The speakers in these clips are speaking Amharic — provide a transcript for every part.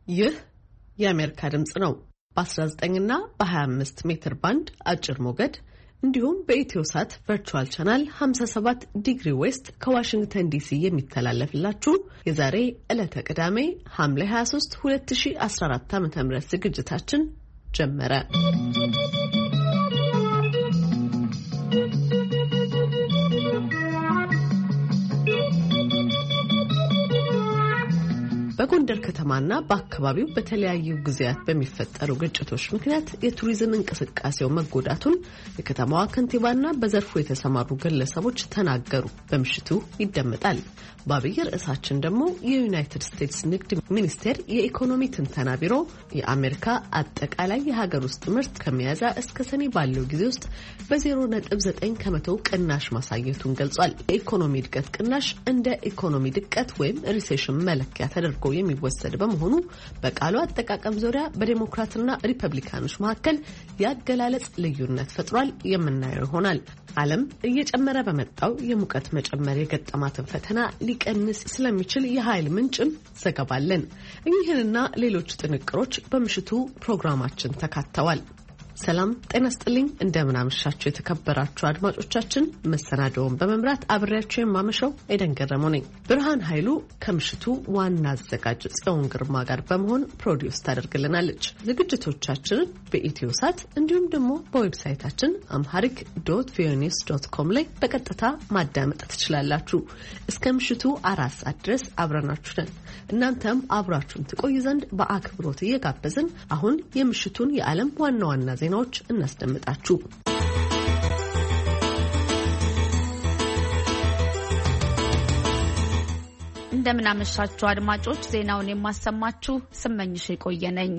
ይህ የአሜሪካ ድምጽ ነው። በ19 እና በ25 ሜትር ባንድ አጭር ሞገድ እንዲሁም በኢትዮሳት ቨርቹዋል ቻናል 57 ዲግሪ ዌስት ከዋሽንግተን ዲሲ የሚተላለፍላችሁ የዛሬ ዕለተ ቅዳሜ ሐምሌ 23 2014 ዓ.ም ዝግጅታችን ጀመረ። በጎንደር ከተማና በአካባቢው በተለያዩ ጊዜያት በሚፈጠሩ ግጭቶች ምክንያት የቱሪዝም እንቅስቃሴው መጎዳቱን የከተማዋ ከንቲባና በዘርፉ የተሰማሩ ግለሰቦች ተናገሩ። በምሽቱ ይደመጣል። በአብይ ርዕሳችን ደግሞ የዩናይትድ ስቴትስ ንግድ ሚኒስቴር የኢኮኖሚ ትንተና ቢሮ የአሜሪካ አጠቃላይ የሀገር ውስጥ ምርት ከሚያዝያ እስከ ሰኔ ባለው ጊዜ ውስጥ በ0.9 ከመቶ ቅናሽ ማሳየቱን ገልጿል። የኢኮኖሚ እድገት ቅናሽ እንደ ኢኮኖሚ ድቀት ወይም ሪሴሽን መለኪያ ተደርጎ የሚወሰድ በመሆኑ በቃሉ አጠቃቀም ዙሪያ በዲሞክራትና ሪፐብሊካኖች መካከል ያገላለጽ ልዩነት ፈጥሯል። የምናየው ይሆናል። ዓለም እየጨመረ በመጣው የሙቀት መጨመር የገጠማትን ፈተና ሊቀንስ ስለሚችል የኃይል ምንጭም ዘገባለን። እኚህንና ሌሎች ጥንቅሮች በምሽቱ ፕሮግራማችን ተካተዋል። ሰላም ጤና ስጥልኝ። እንደምን አመሻችሁ የተከበራችሁ አድማጮቻችን። መሰናዶውን በመምራት አብሬያችሁ የማመሸው ኤደን ገረመው ነኝ። ብርሃን ኃይሉ ከምሽቱ ዋና አዘጋጅ ጽዮን ግርማ ጋር በመሆን ፕሮዲውስ ታደርግልናለች። ዝግጅቶቻችንን በኢትዮሳት እንዲሁም ደግሞ በዌብሳይታችን amharic.voanews.com ላይ በቀጥታ ማዳመጥ ትችላላችሁ። እስከ ምሽቱ 4 ሰዓት ድረስ አብረናችሁ ነን። እናንተም አብራችሁን ትቆዩ ዘንድ በአክብሮት እየጋበዝን አሁን የምሽቱን የዓለም ዋና ዋና ዜናዎች እናስደምጣችሁ። እንደምን አመሻችሁ አድማጮች። ዜናውን የማሰማችሁ ስመኝሽ የቆየነኝ።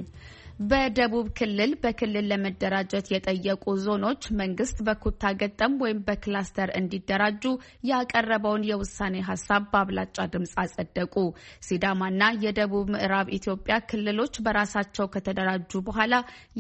በደቡብ ክልል በክልል ለመደራጀት የጠየቁ ዞኖች መንግስት በኩታ ገጠም ወይም በክላስተር እንዲደራጁ ያቀረበውን የውሳኔ ሀሳብ በአብላጫ ድምጽ አጸደቁ። ሲዳማና የደቡብ ምዕራብ ኢትዮጵያ ክልሎች በራሳቸው ከተደራጁ በኋላ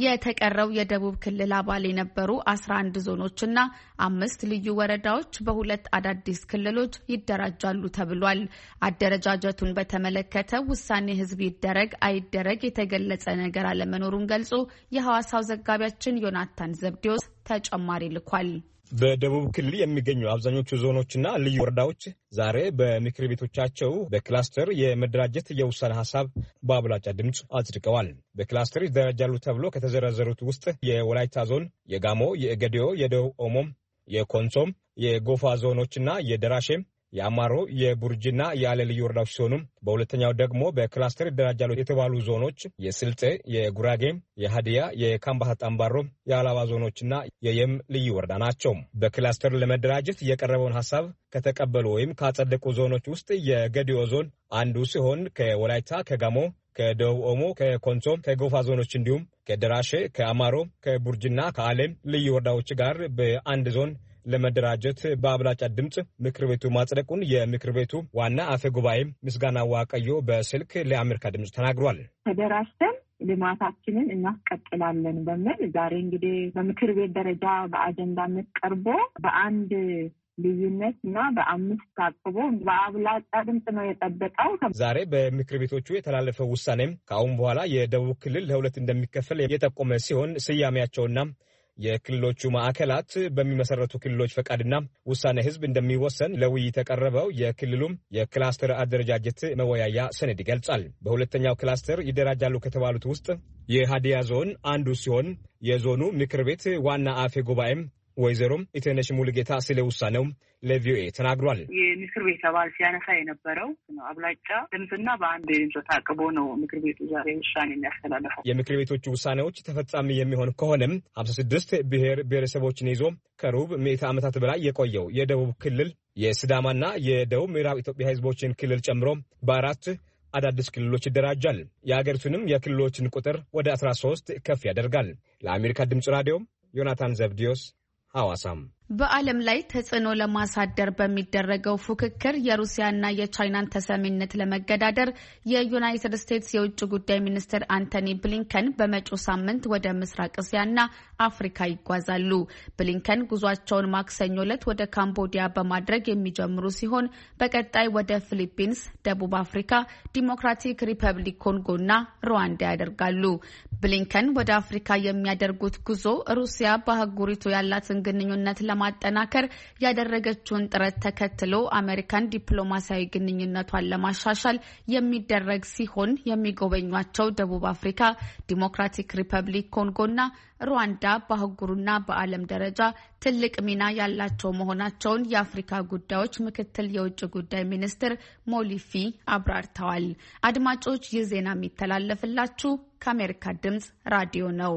የተቀረው የደቡብ ክልል አባል የነበሩ 11 ዞኖችና 5 ልዩ ወረዳዎች በሁለት አዳዲስ ክልሎች ይደራጃሉ ተብሏል። አደረጃጀቱን በተመለከተ ውሳኔ ህዝብ ይደረግ አይደረግ የተገለጸ ነገር መኖሩን ገልጾ የሐዋሳው ዘጋቢያችን ዮናታን ዘብዴዎስ ተጨማሪ ልኳል። በደቡብ ክልል የሚገኙ አብዛኞቹ ዞኖችና ልዩ ወረዳዎች ዛሬ በምክር ቤቶቻቸው በክላስተር የመደራጀት የውሳኔ ሀሳብ በአብላጫ ድምጽ አጽድቀዋል። በክላስተር ይደራጃሉ ተብሎ ከተዘረዘሩት ውስጥ የወላይታ ዞን፣ የጋሞ፣ የገዲዮ፣ የደቡብ ኦሞ፣ የኮንሶም፣ የጎፋ ዞኖችና የደራሼ፣ የአማሮ፣ የቡርጅና የአለ ልዩ ወረዳዎች ሲሆኑ በሁለተኛው ደግሞ በክላስተር ይደራጃሉ የተባሉ ዞኖች የስልጤ፣ የጉራጌ፣ የሃዲያ፣ የካምባታ ጠምባሮ፣ የአላባ ዞኖችና የየም ልዩ ወረዳ ናቸው። በክላስተር ለመደራጀት የቀረበውን ሀሳብ ከተቀበሉ ወይም ካጸደቁ ዞኖች ውስጥ የገዲዮ ዞን አንዱ ሲሆን ከወላይታ፣ ከጋሞ፣ ከደቡብ ኦሞ፣ ከኮንሶ፣ ከጎፋ ዞኖች እንዲሁም ከደራሼ፣ ከአማሮ፣ ከቡርጅና ከአሌም ልዩ ወረዳዎች ጋር በአንድ ዞን ለመደራጀት በአብላጫ ድምጽ ምክር ቤቱ ማጽደቁን የምክር ቤቱ ዋና አፈ ጉባኤ ምስጋና ዋቀዮ በስልክ ለአሜሪካ ድምጽ ተናግሯል። ተደራጅተን ልማታችንን እናስቀጥላለን በሚል ዛሬ እንግዲህ በምክር ቤት ደረጃ በአጀንዳነት ቀርቦ በአንድ ልዩነት እና በ5 ታቅቦ በአብላጫ ድምጽ ነው የጠበቀው። ዛሬ በምክር ቤቶቹ የተላለፈው ውሳኔም ከአሁን በኋላ የደቡብ ክልል ለሁለት እንደሚከፈል የጠቆመ ሲሆን ስያሜያቸውና የክልሎቹ ማዕከላት በሚመሰረቱ ክልሎች ፈቃድና ውሳኔ ህዝብ እንደሚወሰን ለውይይት የቀረበው የክልሉም የክላስተር አደረጃጀት መወያያ ሰነድ ይገልጻል። በሁለተኛው ክላስተር ይደራጃሉ ከተባሉት ውስጥ የሃዲያ ዞን አንዱ ሲሆን የዞኑ ምክር ቤት ዋና አፈ ጉባኤም ወይዘሮም ኢተነሽ ሙሉጌታ ስለ ውሳኔው ለቪኦኤ ተናግሯል። የምክር ቤት አባል ሲያነሳ የነበረው አብላጫ ድምጽና በአንድ ድምጽ ታቅቦ ነው ምክር ቤቱ ዛሬ ውሳኔ የሚያስተላልፈው። የምክር ቤቶቹ ውሳኔዎች ተፈጻሚ የሚሆን ከሆነም 56 ብሔር ብሔረሰቦችን ይዞ ከሩብ ምዕተ ዓመታት በላይ የቆየው የደቡብ ክልል የሲዳማና የደቡብ ምዕራብ ኢትዮጵያ ህዝቦችን ክልል ጨምሮ በአራት አዳዲስ ክልሎች ይደራጃል። የሀገሪቱንም የክልሎችን ቁጥር ወደ 13 ከፍ ያደርጋል። ለአሜሪካ ድምጽ ራዲዮ ዮናታን ዘብዴዎስ ሐዋሳም። በዓለም ላይ ተጽዕኖ ለማሳደር በሚደረገው ፉክክር የሩሲያና የቻይናን ተሰሚነት ለመገዳደር የዩናይትድ ስቴትስ የውጭ ጉዳይ ሚኒስትር አንቶኒ ብሊንከን በመጪው ሳምንት ወደ ምስራቅ እስያና አፍሪካ ይጓዛሉ። ብሊንከን ጉዟቸውን ማክሰኞ ዕለት ወደ ካምቦዲያ በማድረግ የሚጀምሩ ሲሆን በቀጣይ ወደ ፊሊፒንስ፣ ደቡብ አፍሪካ፣ ዲሞክራቲክ ሪፐብሊክ ኮንጎና ሩዋንዳ ያደርጋሉ። ብሊንከን ወደ አፍሪካ የሚያደርጉት ጉዞ ሩሲያ በአህጉሪቱ ያላትን ግንኙነት ለማጠናከር ያደረገችውን ጥረት ተከትሎ አሜሪካን ዲፕሎማሲያዊ ግንኙነቷን ለማሻሻል የሚደረግ ሲሆን የሚጎበኟቸው ደቡብ አፍሪካ፣ ዲሞክራቲክ ሪፐብሊክ ኮንጎና ሩዋንዳ በአህጉሩና በዓለም ደረጃ ትልቅ ሚና ያላቸው መሆናቸውን የአፍሪካ ጉዳዮች ምክትል የውጭ ጉዳይ ሚኒስትር ሞሊፊ አብራርተዋል። አድማጮች፣ ይህ ዜና የሚተላለፍላችሁ ከአሜሪካ ድምጽ ራዲዮ ነው።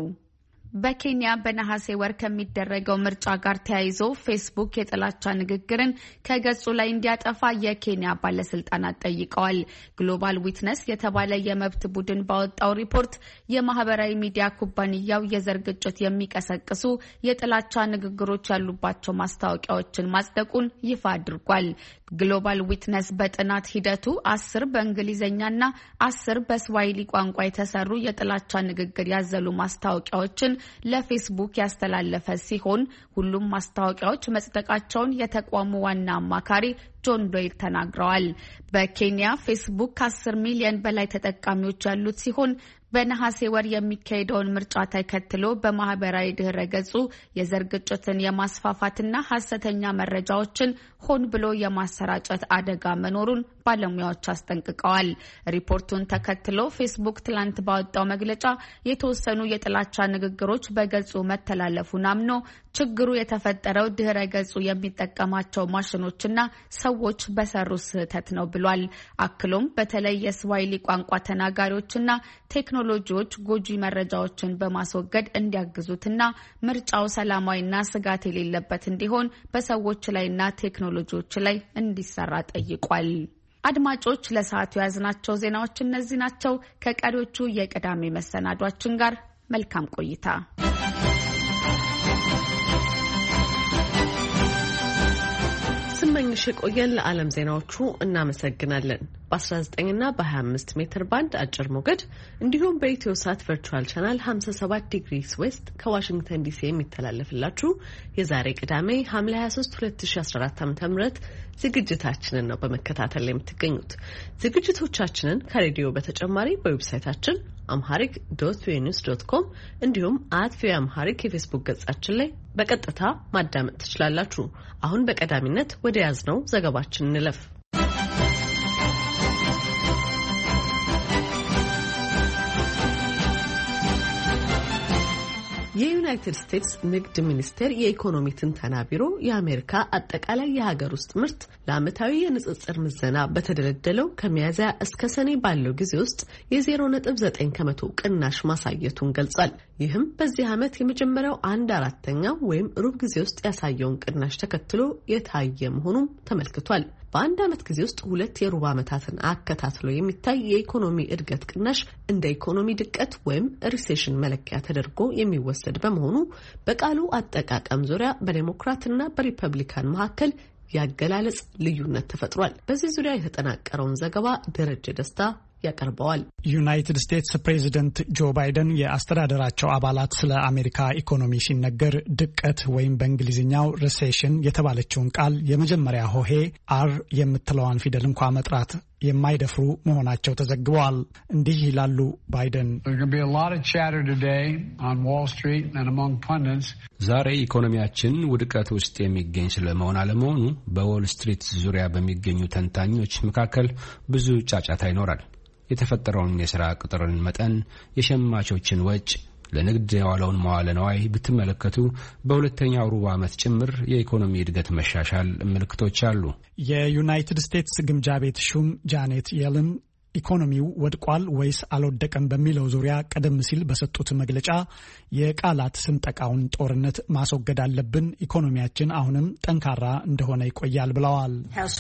በኬንያ በነሐሴ ወር ከሚደረገው ምርጫ ጋር ተያይዞ ፌስቡክ የጥላቻ ንግግርን ከገጹ ላይ እንዲያጠፋ የኬንያ ባለስልጣናት ጠይቀዋል። ግሎባል ዊትነስ የተባለ የመብት ቡድን ባወጣው ሪፖርት የማህበራዊ ሚዲያ ኩባንያው የዘር ግጭት የሚቀሰቅሱ የጥላቻ ንግግሮች ያሉባቸው ማስታወቂያዎችን ማጽደቁን ይፋ አድርጓል። ግሎባል ዊትነስ በጥናት ሂደቱ 10 በእንግሊዝኛና 10 በስዋሂሊ ቋንቋ የተሰሩ የጥላቻ ንግግር ያዘሉ ማስታወቂያዎችን ለፌስቡክ ያስተላለፈ ሲሆን ሁሉም ማስታወቂያዎች መጽደቃቸውን የተቋሙ ዋና አማካሪ ጆን ዶይል ተናግረዋል። በኬንያ ፌስቡክ ከ10 ሚሊዮን በላይ ተጠቃሚዎች ያሉት ሲሆን በነሐሴ ወር የሚካሄደውን ምርጫ ተከትሎ በማህበራዊ ድህረ ገጹ የዘር ግጭትን የማስፋፋትና ሐሰተኛ መረጃዎችን ሆን ብሎ የማሰራጨት አደጋ መኖሩን ባለሙያዎች አስጠንቅቀዋል። ሪፖርቱን ተከትሎ ፌስቡክ ትላንት ባወጣው መግለጫ የተወሰኑ የጥላቻ ንግግሮች በገጹ መተላለፉን አምኖ ችግሩ የተፈጠረው ድህረ ገጹ የሚጠቀማቸው ማሽኖችና ሰዎች በሰሩ ስህተት ነው ብሏል። አክሎም በተለይ የስዋሂሊ ቋንቋ ተናጋሪዎችና ቴክኖሎጂዎች ጎጂ መረጃዎችን በማስወገድ እንዲያግዙትና ምርጫው ሰላማዊና ስጋት የሌለበት እንዲሆን በሰዎች ላይና ቴክኖሎጂዎች ላይ እንዲሰራ ጠይቋል። አድማጮች፣ ለሰዓቱ የያዝናቸው ዜናዎች እነዚህ ናቸው። ከቀሪዎቹ የቅዳሜ መሰናዷችን ጋር መልካም ቆይታ። ስመኝሽ የቆየን ለዓለም ዜናዎቹ እናመሰግናለን። በ19ና በ25 ሜትር ባንድ አጭር ሞገድ እንዲሁም በኢትዮ ሳት ቨርቹዋል ቻናል 57 ዲግሪስ ዌስት ከዋሽንግተን ዲሲ የሚተላለፍላችሁ የዛሬ ቅዳሜ ሐምሌ 23 2014 ዓ.ም ዝግጅታችንን ነው በመከታተል ላይ የምትገኙት። ዝግጅቶቻችንን ከሬዲዮ በተጨማሪ በዌብሳይታችን amharic.voanews.com እንዲሁም @voaamharic የፌስቡክ ገጻችን ላይ በቀጥታ ማዳመጥ ትችላላችሁ። አሁን በቀዳሚነት ወደ ያዝነው ዘገባችን እንለፍ። የዩናይትድ ስቴትስ ንግድ ሚኒስቴር የኢኮኖሚ ትንተና ቢሮ የአሜሪካ አጠቃላይ የሀገር ውስጥ ምርት ለዓመታዊ የንጽጽር ምዘና በተደለደለው ከሚያዝያ እስከ ሰኔ ባለው ጊዜ ውስጥ የ0.9% ቅናሽ ማሳየቱን ገልጿል። ይህም በዚህ ዓመት የመጀመሪያው 1/4 ወይም ሩብ ጊዜ ውስጥ ያሳየውን ቅናሽ ተከትሎ የታየ መሆኑም ተመልክቷል። በአንድ ዓመት ጊዜ ውስጥ 2 የሩብ ዓመታትን አከታትሎ የሚታይ የኢኮኖሚ እድገት ቅናሽ እንደ ኢኮኖሚ ድቀት ወይም ሪሴሽን መለኪያ ተደርጎ የሚወሰድ በመሆኑ በቃሉ አጠቃቀም ዙሪያ በዴሞክራትና በሪፐብሊካን መካከል ያገላለጽ ልዩነት ተፈጥሯል። በዚህ ዙሪያ የተጠናቀረውን ዘገባ ደረጀ ደስታ ያቀርበዋል። ዩናይትድ ስቴትስ ፕሬዚደንት ጆ ባይደን የአስተዳደራቸው አባላት ስለ አሜሪካ ኢኮኖሚ ሲነገር ድቀት ወይም በእንግሊዝኛው ሪሴሽን የተባለችውን ቃል የመጀመሪያ ሆሄ አር የምትለዋን ፊደል እንኳ መጥራት የማይደፍሩ መሆናቸው ተዘግበዋል። እንዲህ ይላሉ ባይደን። ዛሬ ኢኮኖሚያችን ውድቀት ውስጥ የሚገኝ ስለመሆን አለመሆኑ በዎል ስትሪት ዙሪያ በሚገኙ ተንታኞች መካከል ብዙ ጫጫታ ይኖራል። የተፈጠረውን የሥራ ቅጥርን መጠን፣ የሸማቾችን ወጪ፣ ለንግድ የዋለውን መዋለ ነዋይ ብትመለከቱ በሁለተኛው ሩብ ዓመት ጭምር የኢኮኖሚ እድገት መሻሻል ምልክቶች አሉ። የዩናይትድ ስቴትስ ግምጃ ቤት ሹም ጃኔት የለን ኢኮኖሚው ወድቋል ወይስ አልወደቀም በሚለው ዙሪያ ቀደም ሲል በሰጡት መግለጫ የቃላት ስንጠቃውን ጦርነት ማስወገድ አለብን፣ ኢኮኖሚያችን አሁንም ጠንካራ እንደሆነ ይቆያል ብለዋል።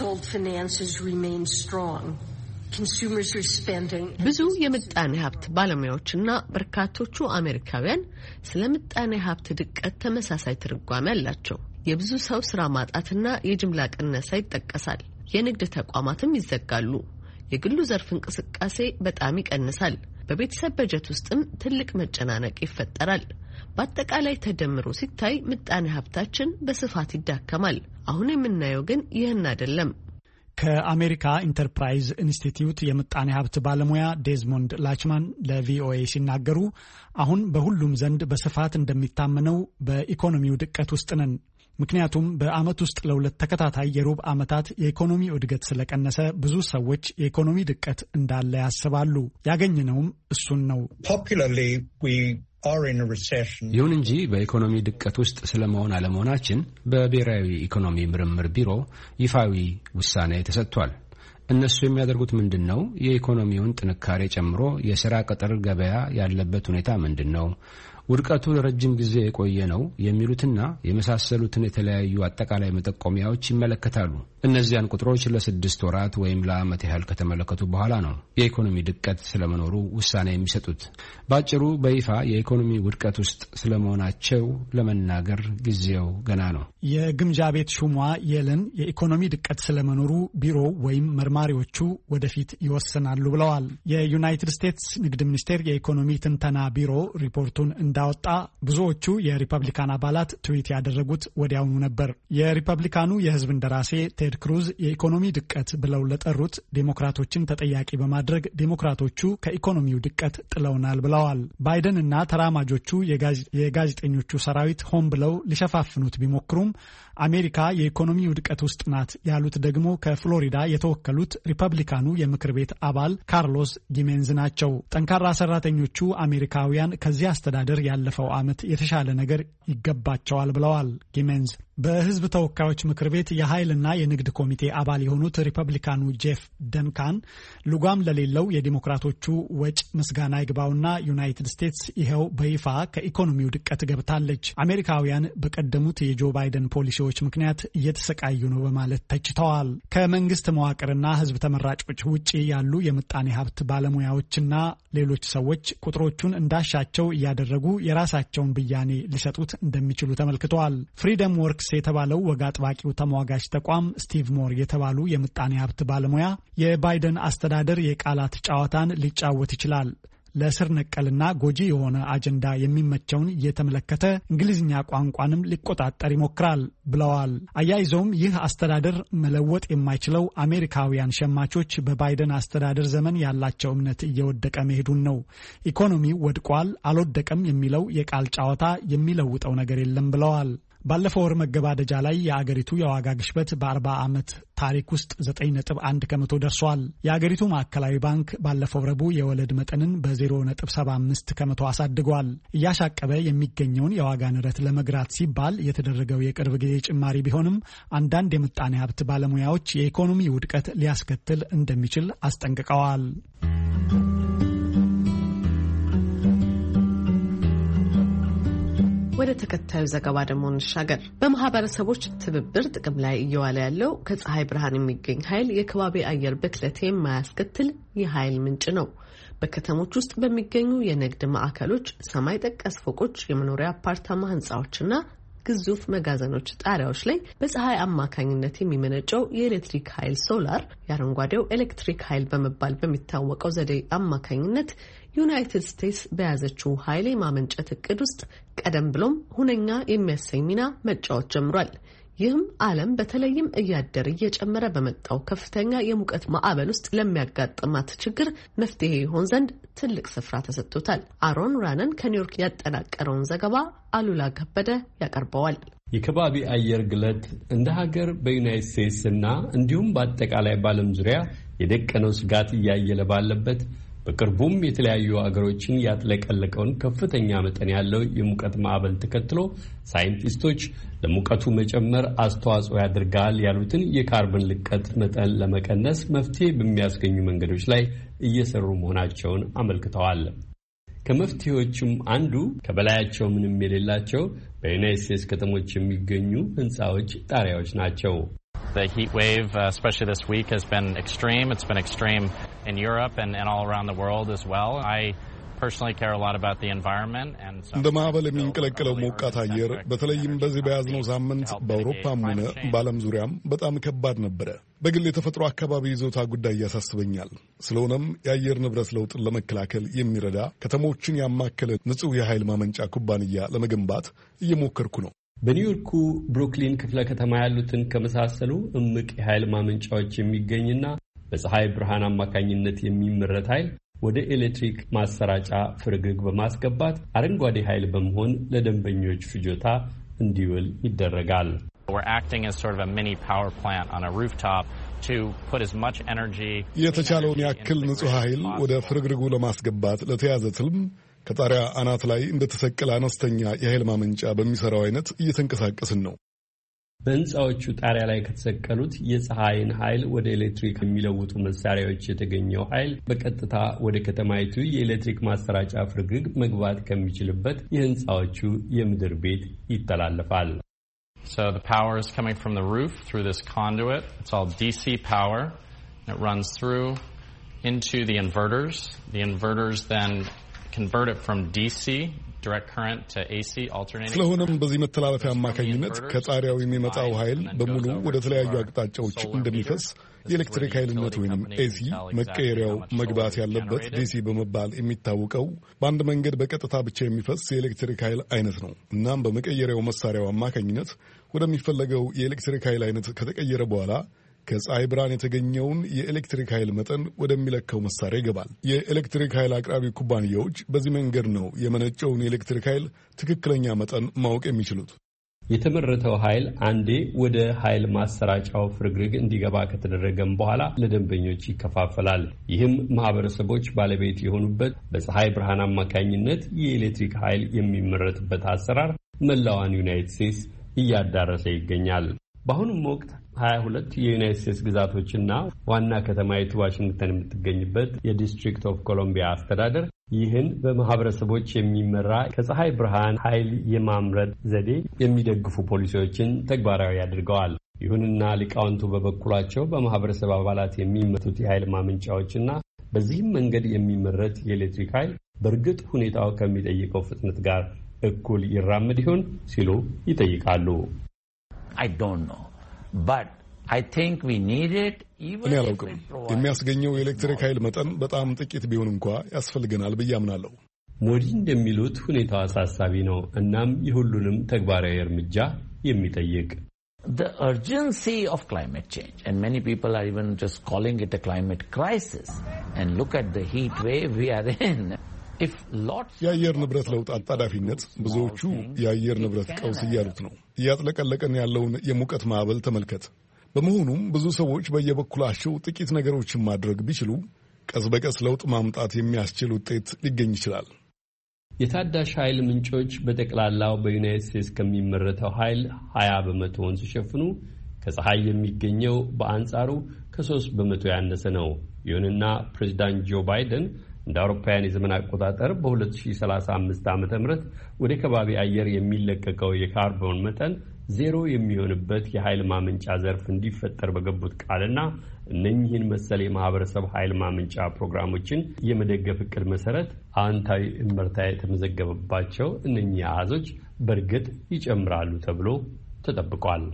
ብዙ የምጣኔ ሀብት ባለሙያዎችና በርካቶቹ አሜሪካውያን ስለ ምጣኔ ሀብት ድቀት ተመሳሳይ ትርጓሜ አላቸው። የብዙ ሰው ስራ ማጣትና የጅምላ ቅነሳ ይጠቀሳል። የንግድ ተቋማትም ይዘጋሉ። የግሉ ዘርፍ እንቅስቃሴ በጣም ይቀንሳል። በቤተሰብ በጀት ውስጥም ትልቅ መጨናነቅ ይፈጠራል። በአጠቃላይ ተደምሮ ሲታይ ምጣኔ ሀብታችን በስፋት ይዳከማል። አሁን የምናየው ግን ይህን አይደለም። ከአሜሪካ ኢንተርፕራይዝ ኢንስቲትዩት የምጣኔ ሀብት ባለሙያ ዴዝሞንድ ላችማን ለቪኦኤ ሲናገሩ አሁን በሁሉም ዘንድ በስፋት እንደሚታመነው በኢኮኖሚው ድቀት ውስጥ ነን። ምክንያቱም በአመት ውስጥ ለሁለት ተከታታይ የሩብ ዓመታት የኢኮኖሚ እድገት ስለቀነሰ ብዙ ሰዎች የኢኮኖሚ ድቀት እንዳለ ያስባሉ። ያገኘነውም እሱን ነው። ይሁን እንጂ በኢኮኖሚ ድቀት ውስጥ ስለመሆን አለመሆናችን በብሔራዊ ኢኮኖሚ ምርምር ቢሮ ይፋዊ ውሳኔ ተሰጥቷል። እነሱ የሚያደርጉት ምንድን ነው? የኢኮኖሚውን ጥንካሬ ጨምሮ የሥራ ቅጥር ገበያ ያለበት ሁኔታ ምንድን ነው? ውድቀቱ ለረጅም ጊዜ የቆየ ነው የሚሉትና የመሳሰሉትን የተለያዩ አጠቃላይ መጠቆሚያዎች ይመለከታሉ። እነዚያን ቁጥሮች ለ6 ወራት ወይም ለዓመት ያህል ከተመለከቱ በኋላ ነው የኢኮኖሚ ድቀት ስለመኖሩ ውሳኔ የሚሰጡት። ባጭሩ በይፋ የኢኮኖሚ ውድቀት ውስጥ ስለመሆናቸው ለመናገር ጊዜው ገና ነው። የግምጃ ቤት ሹሟ የለን የኢኮኖሚ ድቀት ስለመኖሩ ቢሮው ወይም መርማሪዎቹ ወደፊት ይወስናሉ ብለዋል። የዩናይትድ ስቴትስ ንግድ ሚኒስቴር የኢኮኖሚ ትንተና ቢሮ ሪፖርቱን እንዳወጣ ብዙዎቹ የሪፐብሊካን አባላት ትዊት ያደረጉት ወዲያውኑ ነበር። የሪፐብሊካኑ የህዝብ እንደራሴ ቴድ ክሩዝ የኢኮኖሚ ድቀት ብለው ለጠሩት ዴሞክራቶችን ተጠያቂ በማድረግ ዴሞክራቶቹ ከኢኮኖሚው ድቀት ጥለውናል ብለዋል። ባይደን እና ተራማጆቹ የጋዜጠኞቹ ሰራዊት ሆን ብለው ሊሸፋፍኑት ቢሞክሩም አሜሪካ የኢኮኖሚ ውድቀት ውስጥ ናት ያሉት ደግሞ ከፍሎሪዳ የተወከሉት ሪፐብሊካኑ የምክር ቤት አባል ካርሎስ ጊሜንዝ ናቸው። ጠንካራ ሰራተኞቹ አሜሪካውያን ከዚህ አስተዳደር ያለፈው ዓመት የተሻለ ነገር ይገባቸዋል ብለዋል ጊሜንዝ። በህዝብ ተወካዮች ምክር ቤት የኃይልና የንግድ ኮሚቴ አባል የሆኑት ሪፐብሊካኑ ጄፍ ደንካን ልጓም ለሌለው የዲሞክራቶቹ ወጭ ምስጋና ይግባውና ዩናይትድ ስቴትስ ይኸው በይፋ ከኢኮኖሚው ድቀት ገብታለች፣ አሜሪካውያን በቀደሙት የጆ ባይደን ፖሊሲዎች ምክንያት እየተሰቃዩ ነው በማለት ተችተዋል። ከመንግስት መዋቅርና ህዝብ ተመራጮች ውጪ ያሉ የምጣኔ ሀብት ባለሙያዎችና ሌሎች ሰዎች ቁጥሮቹን እንዳሻቸው እያደረጉ የራሳቸውን ብያኔ ሊሰጡት እንደሚችሉ ተመልክተዋል። ፍሪደም ወርክስ የተባለው ወግ አጥባቂው ተሟጋች ተቋም ስቲቭ ሞር የተባሉ የምጣኔ ሀብት ባለሙያ የባይደን አስተዳደር የቃላት ጨዋታን ሊጫወት ይችላል፣ ለስር ነቀልና ጎጂ የሆነ አጀንዳ የሚመቸውን እየተመለከተ እንግሊዝኛ ቋንቋንም ሊቆጣጠር ይሞክራል ብለዋል። አያይዘውም ይህ አስተዳደር መለወጥ የማይችለው አሜሪካውያን ሸማቾች በባይደን አስተዳደር ዘመን ያላቸው እምነት እየወደቀ መሄዱን ነው። ኢኮኖሚው ወድቋል አልወደቀም የሚለው የቃል ጨዋታ የሚለውጠው ነገር የለም ብለዋል። ባለፈው ወር መገባደጃ ላይ የአገሪቱ የዋጋ ግሽበት በ40 ዓመት ታሪክ ውስጥ 9.1 ከመቶ ደርሷል። የአገሪቱ ማዕከላዊ ባንክ ባለፈው ረቡዕ የወለድ መጠንን በ0.75 ከመቶ አሳድጓል። እያሻቀበ የሚገኘውን የዋጋ ንረት ለመግራት ሲባል የተደረገው የቅርብ ጊዜ ጭማሪ ቢሆንም አንዳንድ የምጣኔ ሀብት ባለሙያዎች የኢኮኖሚ ውድቀት ሊያስከትል እንደሚችል አስጠንቅቀዋል። ወደ ተከታዩ ዘገባ ደግሞ እንሻገር። በማህበረሰቦች ትብብር ጥቅም ላይ እየዋለ ያለው ከፀሐይ ብርሃን የሚገኝ ኃይል የከባቢ አየር ብክለት የማያስከትል የኃይል ምንጭ ነው። በከተሞች ውስጥ በሚገኙ የንግድ ማዕከሎች፣ ሰማይ ጠቀስ ፎቆች፣ የመኖሪያ አፓርታማ ህንጻዎችና ግዙፍ መጋዘኖች ጣሪያዎች ላይ በፀሐይ አማካኝነት የሚመነጨው የኤሌክትሪክ ኃይል ሶላር የአረንጓዴው ኤሌክትሪክ ኃይል በመባል በሚታወቀው ዘዴ አማካኝነት ዩናይትድ ስቴትስ በያዘችው ኃይል የማመንጨት እቅድ ውስጥ ቀደም ብሎም ሁነኛ የሚያሰኝ ሚና መጫወት ጀምሯል። ይህም ዓለም በተለይም እያደር እየጨመረ በመጣው ከፍተኛ የሙቀት ማዕበል ውስጥ ለሚያጋጥማት ችግር መፍትሄ ይሆን ዘንድ ትልቅ ስፍራ ተሰጥቶታል። አሮን ራነን ከኒውዮርክ ያጠናቀረውን ዘገባ አሉላ ከበደ ያቀርበዋል። የከባቢ አየር ግለት እንደ ሀገር በዩናይትድ ስቴትስ እና እንዲሁም በአጠቃላይ በዓለም ዙሪያ የደቀነው ስጋት እያየለ ባለበት በቅርቡም የተለያዩ አገሮችን ያጥለቀለቀውን ከፍተኛ መጠን ያለው የሙቀት ማዕበል ተከትሎ ሳይንቲስቶች ለሙቀቱ መጨመር አስተዋጽኦ ያደርጋል ያሉትን የካርበን ልቀት መጠን ለመቀነስ መፍትሄ በሚያስገኙ መንገዶች ላይ እየሰሩ መሆናቸውን አመልክተዋል። ከመፍትሄዎቹም አንዱ ከበላያቸው ምንም የሌላቸው በዩናይትድ ስቴትስ ከተሞች የሚገኙ ህንፃዎች ጣሪያዎች ናቸው። The heat wave, especially this week, has been extreme. It's been extreme in Europe and all around the world as well. I personally care a lot about the environment and እንደ ማዕበል የሚንቀለቀለው ሞቃት አየር በተለይም በዚህ በያዝነው ሳምንት በአውሮፓም ሆነ በዓለም ዙሪያም በጣም ከባድ ነበረ። በግል የተፈጥሮ አካባቢ ይዞታ ጉዳይ ያሳስበኛል። ስለሆነም የአየር ንብረት ለውጥን ለመከላከል የሚረዳ ከተሞችን ያማከለ ንጹህ የኃይል ማመንጫ ኩባንያ ለመገንባት እየሞከርኩ ነው። በኒውዮርኩ ብሩክሊን ክፍለ ከተማ ያሉትን ከመሳሰሉ እምቅ የኃይል ማመንጫዎች የሚገኝና በፀሐይ ብርሃን አማካኝነት የሚመረት ኃይል ወደ ኤሌክትሪክ ማሰራጫ ፍርግርግ በማስገባት አረንጓዴ ኃይል በመሆን ለደንበኞች ፍጆታ እንዲውል ይደረጋል። We're acting as sort of a mini power plant on a rooftop to put as much energy የተቻለውን ያክል ንጹህ ኃይል ወደ ፍርግርጉ ለማስገባት ለተያዘ ትልም ከጣሪያ አናት ላይ እንደተሰቀለ አነስተኛ የኃይል ማመንጫ በሚሰራው አይነት እየተንቀሳቀስን ነው። በህንፃዎቹ ጣሪያ ላይ ከተሰቀሉት የፀሐይን ኃይል ወደ ኤሌክትሪክ የሚለውጡ መሳሪያዎች የተገኘው ኃይል በቀጥታ ወደ ከተማይቱ የኤሌክትሪክ ማሰራጫ ፍርግርግ መግባት ከሚችልበት የህንፃዎቹ የምድር ቤት ይተላለፋል። So the power is coming from the roof through this conduit. It's all DC power. It runs through into the inverters. The inverters then convert it from DC direct current to AC alternating. ስለሆነም በዚህ መተላለፊያ አማካኝነት ከጣሪያው የሚመጣው ኃይል በሙሉ ወደ ተለያዩ አቅጣጫዎች እንደሚፈስ የኤሌክትሪክ ኃይልነት ወይም ኤሲ መቀየሪያው መግባት ያለበት ዲሲ በመባል የሚታወቀው በአንድ መንገድ በቀጥታ ብቻ የሚፈስ የኤሌክትሪክ ኃይል አይነት ነው። እናም በመቀየሪያው መሳሪያው አማካኝነት ወደሚፈለገው የኤሌክትሪክ ኃይል አይነት ከተቀየረ በኋላ ከፀሐይ ብርሃን የተገኘውን የኤሌክትሪክ ኃይል መጠን ወደሚለካው መሳሪያ ይገባል። የኤሌክትሪክ ኃይል አቅራቢ ኩባንያዎች በዚህ መንገድ ነው የመነጨውን የኤሌክትሪክ ኃይል ትክክለኛ መጠን ማወቅ የሚችሉት። የተመረተው ኃይል አንዴ ወደ ኃይል ማሰራጫው ፍርግርግ እንዲገባ ከተደረገም በኋላ ለደንበኞች ይከፋፈላል። ይህም ማህበረሰቦች ባለቤት የሆኑበት በፀሐይ ብርሃን አማካኝነት የኤሌክትሪክ ኃይል የሚመረትበት አሰራር መላዋን ዩናይትድ ስቴትስ እያዳረሰ ይገኛል። በአሁኑም ወቅት 22 የዩናይትድ ስቴትስ ግዛቶችና ዋና ከተማይቱ ዋሽንግተን የምትገኝበት የዲስትሪክት ኦፍ ኮሎምቢያ አስተዳደር ይህን በማህበረሰቦች የሚመራ ከፀሐይ ብርሃን ኃይል የማምረት ዘዴ የሚደግፉ ፖሊሲዎችን ተግባራዊ አድርገዋል። ይሁንና ሊቃውንቱ በበኩላቸው በማህበረሰብ አባላት የሚመቱት የኃይል ማመንጫዎችና በዚህም መንገድ የሚመረት የኤሌክትሪክ ኃይል በእርግጥ ሁኔታው ከሚጠይቀው ፍጥነት ጋር እኩል ይራመድ ይሆን ሲሉ ይጠይቃሉ። I don't know, but I think we need it. እኔ አላውቅም። የሚያስገኘው የኤሌክትሪክ ኃይል መጠን በጣም ጥቂት ቢሆን እንኳ ያስፈልገናል ብዬ አምናለሁ። ሞዲ እንደሚሉት ሁኔታው አሳሳቢ ነው፣ እናም የሁሉንም ተግባራዊ እርምጃ የሚጠይቅ The urgency of climate change, and many people are even just calling it a climate crisis, and look at the heat wave we are in. የአየር ንብረት ለውጥ አጣዳፊነት ብዙዎቹ የአየር ንብረት ቀውስ እያሉት ነው። እያጥለቀለቀን ያለውን የሙቀት ማዕበል ተመልከት። በመሆኑም ብዙ ሰዎች በየበኩላቸው ጥቂት ነገሮችን ማድረግ ቢችሉ ቀስ በቀስ ለውጥ ማምጣት የሚያስችል ውጤት ሊገኝ ይችላል። የታዳሽ ኃይል ምንጮች በጠቅላላው በዩናይትድ ስቴትስ ከሚመረተው ኃይል 20 በመቶውን ሲሸፍኑ ከፀሐይ የሚገኘው በአንጻሩ ከ3 በመቶ ያነሰ ነው። ይሁንና ፕሬዚዳንት ጆ ባይደን እንደ አውሮፓውያን የዘመን አቆጣጠር በ2035 ዓ.ም ወደ ከባቢ አየር የሚለቀቀው የካርቦን መጠን ዜሮ የሚሆንበት የኃይል ማመንጫ ዘርፍ እንዲፈጠር በገቡት ቃልና እነኚህን መሰል የማህበረሰብ ኃይል ማመንጫ ፕሮግራሞችን የመደገፍ እቅድ መሰረት አዎንታዊ እመርታ የተመዘገበባቸው እነኚህ አሃዞች በእርግጥ ይጨምራሉ ተብሎ ተጠብቋል።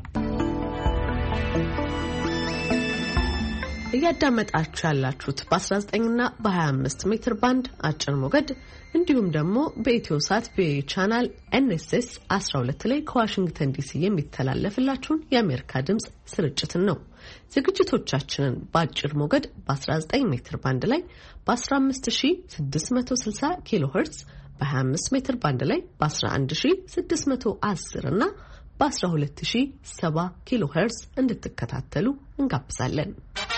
እያዳመጣችሁ ያላችሁት በ19ና በ25 ሜትር ባንድ አጭር ሞገድ እንዲሁም ደግሞ በኢትዮሳት ቻናል NSS 12 ላይ ከዋሽንግተን ዲሲ የሚተላለፍላችሁን የአሜሪካ ድምጽ ስርጭትን ነው። ዝግጅቶቻችንን በአጭር ሞገድ በ19 ሜትር ባንድ ላይ በ15660 ኪሎ ሄርትዝ፣ በ25 ሜትር ባንድ ላይ በ11610 እና በ12070 ኪሎ ሄርትዝ እንድትከታተሉ እንጋብዛለን።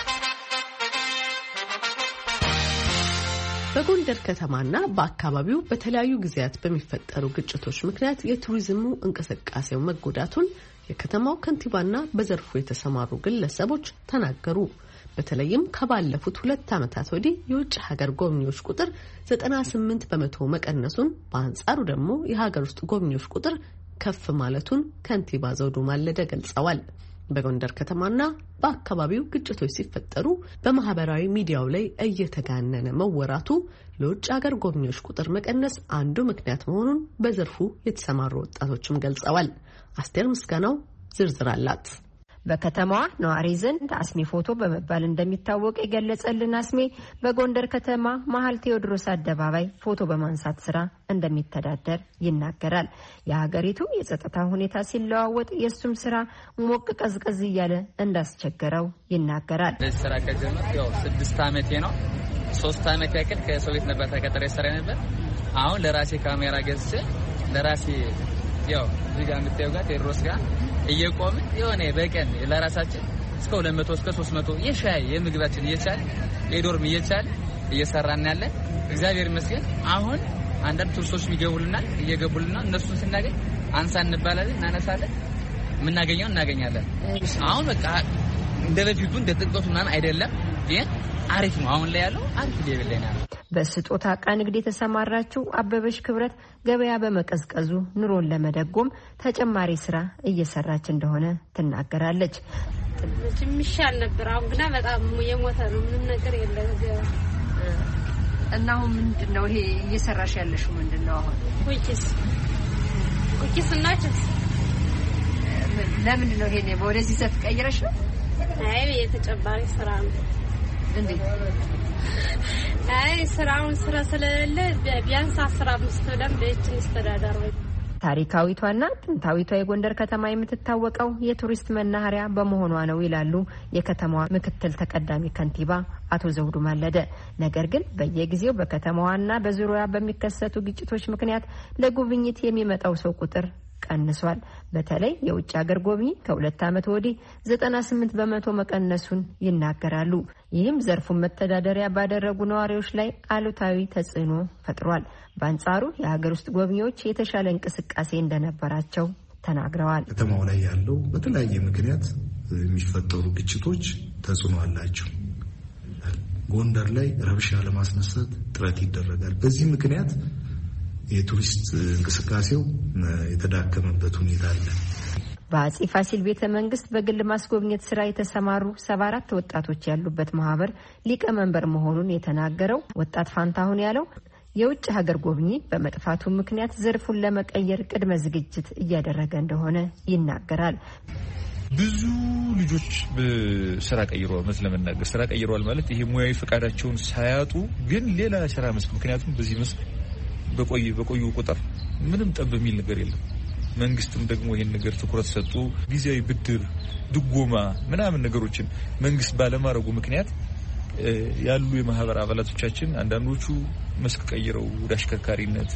በጎንደር ከተማና በአካባቢው በተለያዩ ጊዜያት በሚፈጠሩ ግጭቶች ምክንያት የቱሪዝሙ እንቅስቃሴው መጎዳቱን የከተማው ከንቲባና በዘርፉ የተሰማሩ ግለሰቦች ተናገሩ። በተለይም ከባለፉት 2 ዓመታት ወዲህ የውጭ ሀገር ጎብኚዎች ቁጥር 98 በመቶ መቀነሱን፣ በአንጻሩ ደግሞ የሀገር ውስጥ ጎብኚዎች ቁጥር ከፍ ማለቱን ከንቲባ ዘውዱ ማለደ ገልጸዋል። በጎንደር ከተማና በአካባቢው ግጭቶች ሲፈጠሩ በማህበራዊ ሚዲያው ላይ እየተጋነነ መወራቱ ለውጭ ሀገር ጎብኚዎች ቁጥር መቀነስ አንዱ ምክንያት መሆኑን በዘርፉ የተሰማሩ ወጣቶችም ገልጸዋል። አስቴር ምስጋናው ዝርዝር አላት። በከተማዋ ነዋሪ ዘንድ አስሜ ፎቶ በመባል እንደሚታወቅ የገለጸልን አስሜ በጎንደር ከተማ መሀል ቴዎድሮስ አደባባይ ፎቶ በማንሳት ስራ እንደሚተዳደር ይናገራል። የሀገሪቱ የጸጥታ ሁኔታ ሲለዋወጥ የእሱም ስራ ሞቅ ቀዝቀዝ እያለ እንዳስቸገረው ይናገራል። በዚህ ስራ ከጀመርኩ 6 ዓመቴ ነው። 3 ዓመት ያክል ከሰው ቤት ነበር ተቀጥሬ ሰራ ነበር። አሁን ለራሴ ካሜራ ገዝቼ ለራሴ እዚህ ጋር የምታየው ጋር ቴዎድሮስ ጋር እየቆምን የሆነ በቀን ለራሳችን እስከ 200 እስከ 300 የሻይ የምግባችን እየቻለ የዶርም እየቻለ እየሰራን ያለ እግዚአብሔር ይመስገን። አሁን አንዳንድ ቱሪስቶች ይገቡልናል እየገቡልና እነሱን ስናገኝ አንሳ እንባላለን እናነሳለን የምናገኘው እናገኛለን። አሁን በቃ እንደ በፊቱ እንደ ጥንቆቱ ምናምን አይደለም፣ ግን አሪፍ ነው። አሁን ላይ ያለው አሪፍ ሌቭል ላይ ነው። በስጦታ ዕቃ ንግድ የተሰማራችው አበበሽ ክብረት ገበያ በመቀዝቀዙ ኑሮን ለመደጎም ተጨማሪ ስራ እየሰራች እንደሆነ ትናገራለች። ትምሻል ነበር፣ አሁን ግን በጣም የሞተ ነው። ምንም ነገር የለም እና አሁን ምንድነው ይሄ እየሰራሽ ያለሽው? ምንድነው አሁን? ኩኪስ እና ቺፕስ። ለምንድነው ይሄኔ ወደዚህ ተቀይረሽ ነው? አይ የተጨማሪ ስራ ነው። እንዴ? አይ ስራውን ስራ ስለሌለ ቢያንስ 15 ብለን በእችን አስተዳደር ወይ ታሪካዊቷና ጥንታዊቷ የጎንደር ከተማ የምትታወቀው የቱሪስት መናኸሪያ በመሆኗ ነው ይላሉ የከተማዋ ምክትል ተቀዳሚ ከንቲባ አቶ ዘውዱ ማለደ። ነገር ግን በየጊዜው በከተማዋና በዙሪያዋ በሚከሰቱ ግጭቶች ምክንያት ለጉብኝት የሚመጣው ሰው ቁጥር ቀንሷል። በተለይ የውጭ ሀገር ጎብኚ ከ2 ዓመት ወዲህ 98 በመቶ መቀነሱን ይናገራሉ። ይህም ዘርፉን መተዳደሪያ ባደረጉ ነዋሪዎች ላይ አሉታዊ ተጽዕኖ ፈጥሯል። በአንጻሩ የሀገር ውስጥ ጎብኚዎች የተሻለ እንቅስቃሴ እንደነበራቸው ተናግረዋል። ከተማው ላይ ያለው በተለያየ ምክንያት የሚፈጠሩ ግጭቶች ተጽዕኖ አላቸው። ጎንደር ላይ ረብሻ ለማስነሳት ጥረት ይደረጋል። በዚህ ምክንያት የቱሪስት እንቅስቃሴው የተዳከመበት ሁኔታ አለ። በአጼ ፋሲል ቤተ መንግስት በግል ማስጎብኘት ስራ የተሰማሩ 74 ወጣቶች ያሉበት ማህበር ሊቀመንበር መሆኑን የተናገረው ወጣት ፋንታሁን ያለው የውጭ ሀገር ጎብኚ በመጥፋቱ ምክንያት ዘርፉን ለመቀየር ቅድመ ዝግጅት እያደረገ እንደሆነ ይናገራል። ብዙ ልጆች በስራ ቀይረዋል። ለመናገር ስራ ቀይረዋል ማለት ይሄ ሙያዊ ፈቃዳቸውን ሳያጡ ግን ሌላ ስራ መስክ ምክንያቱም በዚህ መስክ በቆዩ ቁጥር ምንም ጠብ የሚል ነገር የለም። መንግስትም ደግሞ ይሄን ነገር ትኩረት ሰጥቶ ጊዜያዊ ብድር ድጎማ ምናምን ነገሮችን መንግስት ባለማድረጉ ምክንያት ያሉ የማህበር አባላቶቻችን አንዳንዶቹ መስክ ቀይረው ወደ አሽከርካሪነት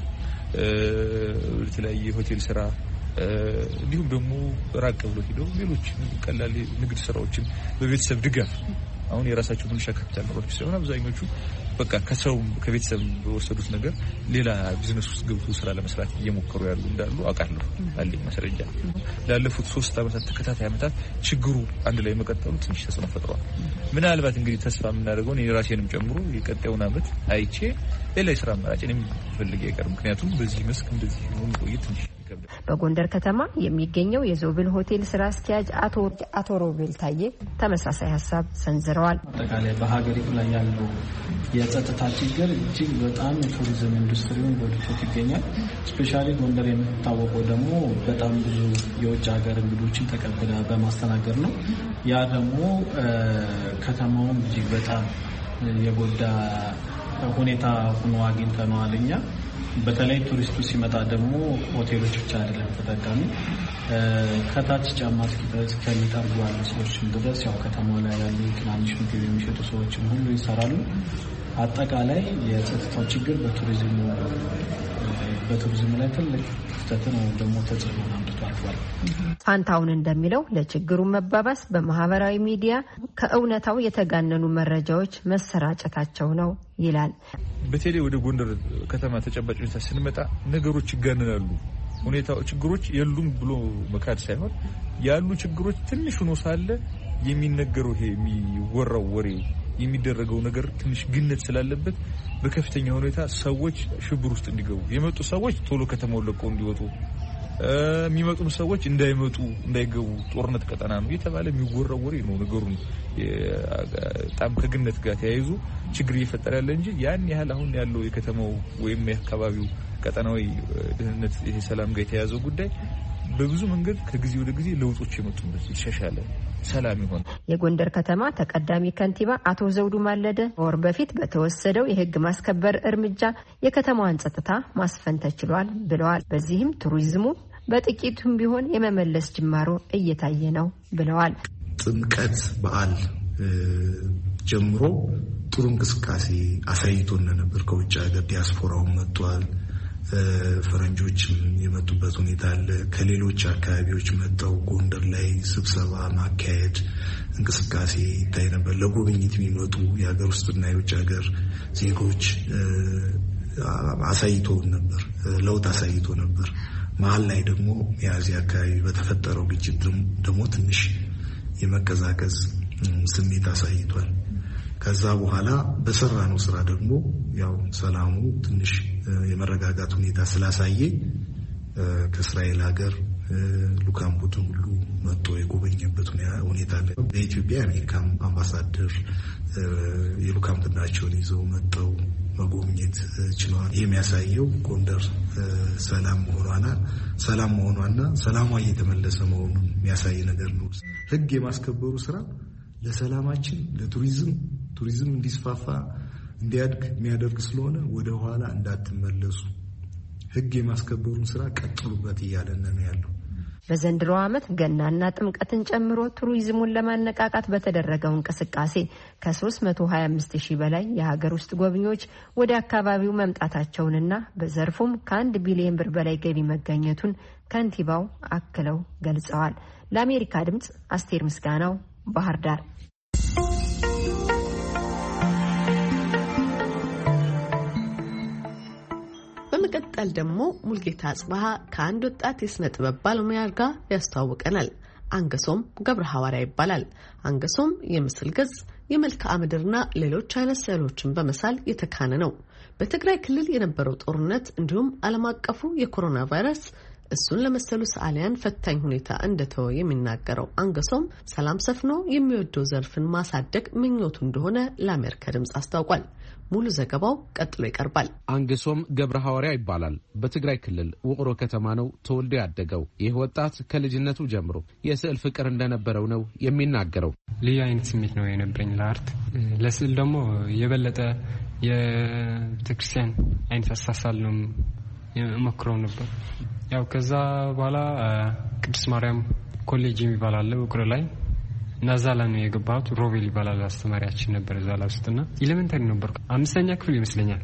ወደ ተለያየ ሆቴል ስራ እንዲሁም ደግሞ ራቅ ብሎ ሄደው ሌሎች ቀላል ንግድ ስራዎችን በቤተሰብ ድጋፍ አሁን የራሳቸው ትንሽ ካፒታል ኖሮች ሲሆን አብዛኞቹ በቃ ከሰው ከቤተሰብ በወሰዱት ነገር ሌላ ቢዝነስ ውስጥ ገብቶ ስራ ለመስራት እየሞከሩ ያሉ እንዳሉ አውቃለሁ። አለኝ ማስረጃ። ላለፉት 3 ዓመታት ተከታታይ ዓመታት ችግሩ አንድ ላይ መቀጠሉ ትንሽ ተጽዕኖ ፈጥሯል። ምናልባት እንግዲህ ተስፋ የምናደርገው የራሴንም ጨምሮ የቀጣዩን ዓመት አይቼ ሌላ የስራ አማራጭን የሚፈልግ አይቀር። ምክንያቱም በዚህ መስክ እንደዚህ ሆኖ ቆይት ትንሽ በጎንደር ከተማ የሚገኘው የዞብል ሆቴል ስራ አስኪያጅ አቶ ሮቤል ታዬ ተመሳሳይ ሀሳብ ሰንዝረዋል። አጠቃላይ በሀገሪቱ ላይ ያለው የጸጥታ ችግር እጅግ በጣም የቱሪዝም ኢንዱስትሪውን ጎድቶት ይገኛል። ስፔሻሊ ጎንደር የምትታወቀው ደግሞ በጣም ብዙ የውጭ ሀገር እንግዶችን ተቀብላ በማስተናገድ ነው። ያ ደግሞ ከተማውን እጅግ በጣም የጎዳ ሁኔታ ሆኖ አግኝተነዋል እኛ። በተለይ ቱሪስቱ ሲመጣ ደግሞ ሆቴሎች ብቻ አይደለም ተጠቃሚ ከታች ጫማ እስከሚጠርጉ ያሉ ሰዎችም ድረስ ያው ከተማው ላይ ያሉ ትናንሽ ምግብ የሚሸጡ ሰዎችም ሁሉ ይሰራሉ። አጠቃላይ የጸጥታው ችግር በቱሪዝሙ ላይ ትልቅ ክፍተትን ወይም ደግሞ ተጽዕኖ አምጥቶ አልፏል። ፋንታውን እንደሚለው ለችግሩ መባባስ በማህበራዊ ሚዲያ ከእውነታው የተጋነኑ መረጃዎች መሰራጨታቸው ነው ይላል። በተለይ ወደ ጎንደር ከተማ ተጨባጭ ሁኔታ ስንመጣ ነገሮች ይጋነናሉ። ሁኔታው ችግሮች የሉም ብሎ መካድ ሳይሆን ያሉ ችግሮች ትንሽ ሆኖ ሳለ የሚነገረው ይሄ የሚወራው ወሬ የሚደረገው ነገር ትንሽ ግነት ስላለበት በከፍተኛ ሁኔታ ሰዎች ሽብር ውስጥ እንዲገቡ የመጡ ሰዎች ቶሎ ከተማውን ለቀው እንዲወጡ የሚመጡም ሰዎች እንዳይገቡ ጦርነት ቀጠና ነው የተባለ የሚወራው ወሬ ነው። ነገሩን በጣም ከግነት ጋር ተያይዞ ችግር እየፈጠረ ያለ እንጂ ያን ያህል አሁን ያለው የከተማው ወይም የአካባቢው ቀጠናዊ ደህንነት ይሄ ሰላም ጋር የተያዘው ጉዳይ በብዙ መንገድ ከጊዜ ወደ ጊዜ ለውጦች የመጡበት ይሻሻለ ሰላም ይሆን። የጎንደር ከተማ ተቀዳሚ ከንቲባ አቶ ዘውዱ ማለደ ወር በፊት በተወሰደው የህግ ማስከበር እርምጃ የከተማዋን ጸጥታ ማስፈን ተችሏል ብለዋል። በዚህም ቱሪዝሙ በጥቂቱም ቢሆን የመመለስ ጅማሮ እየታየ ነው ብለዋል። ጥምቀት በዓል ጀምሮ ጥሩ እንቅስቃሴ አሳይቶን ነበር። ከውጭ ሀገር ዲያስፖራው መጥቷል። ፈረንጆችም የመጡበት ሁኔታ አለ። ከሌሎች አካባቢዎች መጥተው ጎንደር ላይ ስብሰባ ማካሄድ እንቅስቃሴ ይታይ ነበር። ለጉብኝት የሚመጡ የሀገር ውስጥና የውጭ ሀገር ዜጎች አሳይቶን ነበር፣ ለውጥ አሳይቶ ነበር። መሀል ላይ ደግሞ ሚያዝያ አካባቢ በተፈጠረው ግጭት ደግሞ ትንሽ የመቀዛቀዝ ስሜት አሳይቷል። ከዛ በኋላ በሰራነው ስራ ደግሞ ያው ሰላሙ ትንሽ የመረጋጋት ሁኔታ ስላሳየ ከእስራኤል ሀገር ሉካም ቡድን ሁሉ መጥቶ የጎበኘበት ሁኔታ አለ። በኢትዮጵያ የአሜሪካ አምባሳደር የሉካም ቡድናቸውን ይዘው መጥተው መጎብኘት ችለዋል። ይህ የሚያሳየው ጎንደር ሰላም መሆኗና ሰላሟ እየተመለሰ መሆኑን የሚያሳይ ነገር ነው። ህግ የማስከበሩ ስራ ለሰላማችን ለቱሪዝም እንዲስፋፋ እንዲያድግ የሚያደርግ ስለሆነ ወደ ኋላ እንዳትመለሱ ህግ የማስከበሩን ስራ ቀጥሉበት እያለን ነው ያለው። በዘንድሮ ዓመት ገናና ጥምቀትን ጨምሮ ቱሪዝሙን ለማነቃቃት በተደረገው እንቅስቃሴ ከ325,000 በላይ የሀገር ውስጥ ጎብኚዎች ወደ አካባቢው መምጣታቸውንና በዘርፉም ከ1 ቢሊዮን ብር በላይ ገቢ መገኘቱን ከንቲባው አክለው ገልጸዋል። ለአሜሪካ ድምጽ አስቴር ምስጋናው ባህር ዳር። በመቀጠል ደግሞ ሙልጌታ አጽባሃ ከአንድ ወጣት የስነ ጥበብ ባለሙያ ጋር ያስተዋውቀናል። አንገሶም ገብረ ሐዋርያ ይባላል። አንገሶም የምስል ገጽ፣ የመልክዓ ምድርና ሌሎች አይነት ስዕሎችን በመሳል የተካነ ነው። በትግራይ ክልል የነበረው ጦርነት እንዲሁም ዓለም አቀፉ የኮሮና ቫይረስ እሱን ለመሰሉ ሰዓሊያን ፈታኝ ሁኔታ እንደተወ የሚናገረው አንገሶም ሰላም ሰፍኖ የሚወደው ዘርፍን ማሳደግ ምኞቱ እንደሆነ ለአሜሪካ ድምጽ አስታውቋል። ሙሉ ዘገባው ቀጥሎ ይቀርባል። አንገሶም ገብረ ሐዋርያ ይባላል። በትግራይ ክልል ውቅሮ ከተማ ነው ተወልዶ ያደገው። ይህ ወጣት ከልጅነቱ ጀምሮ የስዕል ፍቅር እንደነበረው ነው የሚናገረው። ልዩ አይነት ስሜት ነው የነበረኝ ለአርት። ለስዕል ደግሞ የበለጠ የቤተክርስቲያን አይነት አሳሳል ነው የሞክረው ነበር። ያው ከዛ በኋላ ቅዱስ ማርያም ኮሌጅ የሚባል አለ ውቅሮ ላይ እና እዛ ላይ ነው የገባሁት። ሮቤል ይባላል አስተማሪያችን ነበር እዛ ላይ ውስጥና ኤሌመንታሪ ነበር 5ኛ ክፍል ይመስለኛል።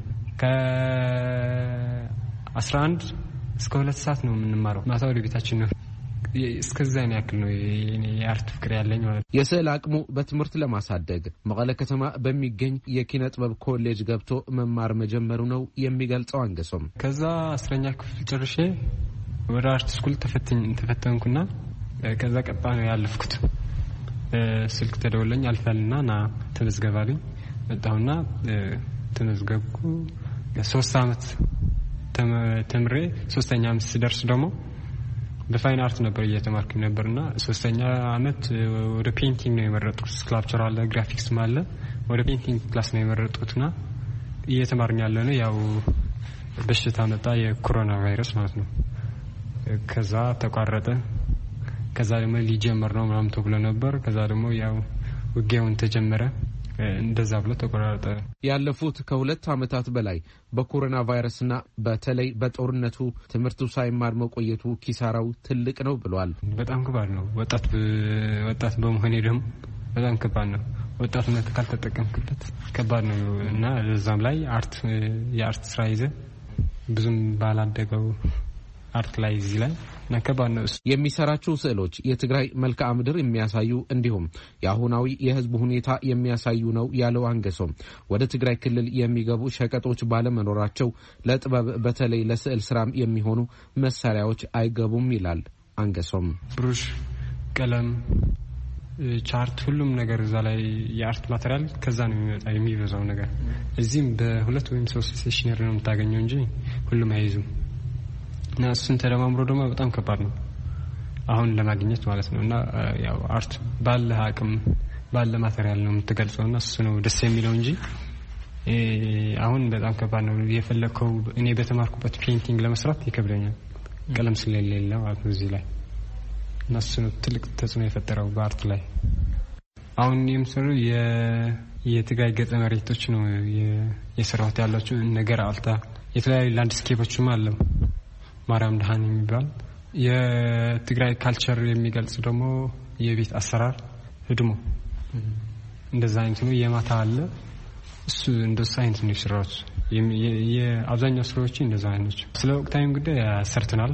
ከ11 እስከ 2 ሰዓት ነው የምንማረው። ማታ ወደ ቤታችን ነው። እስከዛ ነው ያክል ነው የአርት ፍቅር ያለኝ ማለት ነው። የስዕል አቅሙ በትምህርት ለማሳደግ መቀለ ከተማ በሚገኝ የኪነ ጥበብ ኮሌጅ ገብቶ መማር መጀመሩ ነው የሚገልጸው አንገሶም። ከዛ 10ኛ ክፍል ጨርሼ ወደ አርት ስኩል ተፈተንኩና ከዛ ቀጣ ነው ያለፍኩት። ስልክ ተደወለኝ አልፋልና ና ተመዝገባልኝ። መጣሁና ተመዝገብኩ። 3 አመት ተምሬ 3ኛ አመት ስደርስ ደግሞ በፋይን አርት ነበር እየተማርኩ ነበርና 3ኛ አመት ወደ ፔይንቲንግ ነው የመረጥኩት። ስክላፕቸር አለ፣ ግራፊክስ አለ። ወደ ፔይንቲንግ ክላስ ነው የመረጥኩትና እየተማርኩ ያለ ነው። ያው በሽታ መጣ፣ የኮሮና ቫይረስ ማለት ነው። ከዛ ተቋረጠ። ከዛ ደግሞ ሊጀመር ነው ምናምን ተብሎ ነበር። ከዛ ደግሞ ያው ውጊያውን ተጀመረ። እንደዛ ብሎ ተቆራረጠ። ያለፉት ከ2 አመታት በላይ በኮሮና ቫይረስና በተለይ በጦርነቱ ትምህርቱ ሳይማር መቆየቱ ኪሳራው ትልቅ ነው ብሏል። በጣም ከባድ ነው። ወጣት በመሆኔ ደግሞ በጣም ከባድ ነው። ወጣትነት ካልተጠቀምክበት ከባድ ነው እና ለዛም ላይ የአርት ስራ ይዘ ብዙም ባላደገው አርት ላይ እዚህ ላይ ነከባድ ነው። የሚሰራቸው ስዕሎች የትግራይ መልክዓ ምድር የሚያሳዩ እንዲሁም የአሁናዊ የህዝብ ሁኔታ የሚያሳዩ ነው ያለው አንገሶም ወደ ትግራይ ክልል የሚገቡ ሸቀጦች ባለመኖራቸው ለጥበብ በተለይ ለስዕል ስራም የሚሆኑ መሳሪያዎች አይገቡም ይላል አንገሶም። ብሩሽ፣ ቀለም፣ ቻርት፣ ሁሉም ነገር እዛ ላይ የአርት ማቴሪያል ከዛ ነው የሚበዛው ነገር። እዚህም በ2 ወይም 3 ስቴሽነሪ ነው የምታገኘው እንጂ ሁሉም አይይዙም። እና እሱን ተደማምሮ ደግሞ በጣም ከባድ ነው አሁን ለማግኘት ማለት ነው። እና ያው አርት ባለ አቅም ባለ ማቴሪያል ነው የምትገልጸውና እሱ ነው ደስ የሚለው እንጂ አሁን በጣም ከባድ ነው። የፈለከው እኔ በተማርኩበት ፔይንቲንግ ለመስራት ይከብደኛል ቀለም ስለሌለ ማለት ነው እዚህ ላይ እና እሱ ነው ትልቅ ተጽዕኖ የፈጠረው በአርት ላይ። አሁን የምሰራው የትግራይ ገጸ መሬቶች ነው የሰራሁት ያላችሁ ነገር አልታ የተለያዩ ላንድስኬፖችም አለ ማርያም ደሃን የሚባል የትግራይ ካልቸር የሚገልጽ ደግሞ የቤት አሰራር ህድሞ እንደዛ አይነት ነው። የማታ አለ እሱ እንደዛ አይነት ነው የሰራሁት። የአብዛኛው ስራዎች እንደዛ አይነት ናቸው። ስለ ወቅታዊም ጉዳይ ሰርተናል።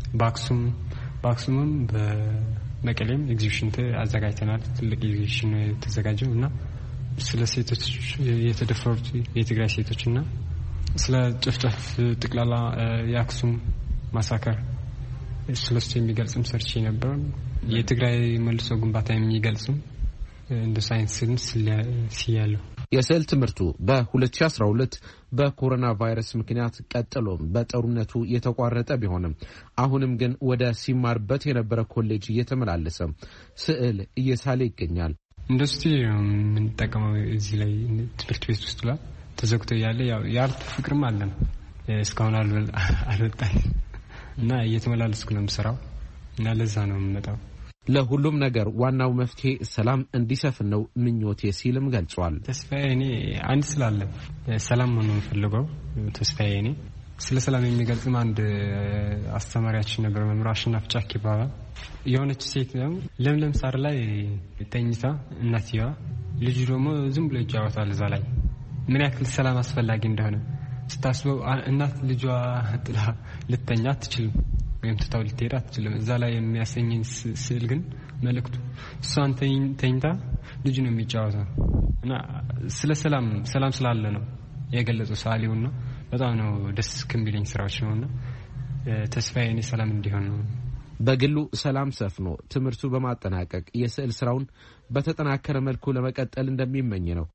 በአክሱምም በመቀሌም ኤግዚቢሽን አዘጋጅተናል። ትልቅ ኤግዚቢሽን ተዘጋጀው እና ስለ ሴቶች የተደፈሩት የትግራይ ሴቶችና ስለ ጭፍጨፍ ጠቅላላ የአክሱም ማሳከር ስለሱ የሚገልጽም ሰርቼ ነበር። የትግራይ መልሶ ግንባታ የሚገልጽም እንደ ሳይንስን ሲያለው የስዕል ትምህርቱ በ2012 በኮሮና ቫይረስ ምክንያት ቀጥሎ በጦርነቱ የተቋረጠ ቢሆንም አሁንም ግን ወደ ሲማርበት የነበረ ኮሌጅ እየተመላለሰ ስዕል እየሳለ ይገኛል። ኢንዱስትሪ የምንጠቀመው እዚህ ላይ ትምህርት ቤት ውስጥ ላይ ተዘግቶ ያለ ያው የአርት ፍቅርም አለን እስካሁን አልወጣኝ እና እየተመላለስኩ ነው የምሰራው እና ለዛ ነው የምመጣው። ለሁሉም ነገር ዋናው መፍትሄ ሰላም እንዲሰፍን ነው ምኞቴ ሲልም ገልጿል። ተስፋዬ እኔ አንድ ስላለ ሰላም ነው የምፈልገው። ተስፋዬ እኔ ስለ ሰላም የሚገልጽም አንድ አስተማሪያችን ነበር መምህር አሸናፊ ጫክ ይባላል። የሆነች ሴት ለምለም ሳር ላይ ተኝታ እናትየዋ ልጁ ደግሞ ዝም ብሎ ይጫወታል እዛ ላይ ምን ያክል ሰላም አስፈላጊ እንደሆነ ስታስበው እናት ልጇ ጥላ ልተኛ አትችልም ወይም ትታው ልትሄድ አትችልም። እዛ ላይ የሚያሰኘኝ ስዕል ግን መልእክቱ እሷን ተኝታ ልጁ ነው የሚጫወተው እና ስለ ሰላም ስላለ ነው የገለጸው ሰዓሊውና በጣም ነው ደስ ከሚለኝ ስራዎች ነውና ተስፋዬ እኔ ሰላም እንዲሆን ነው። በግሉ ሰላም ሰፍኖ ትምህርቱ በማጠናቀቅ የስዕል ስራውን በተጠናከረ መልኩ ለመቀጠል እንደሚመኝ ነው።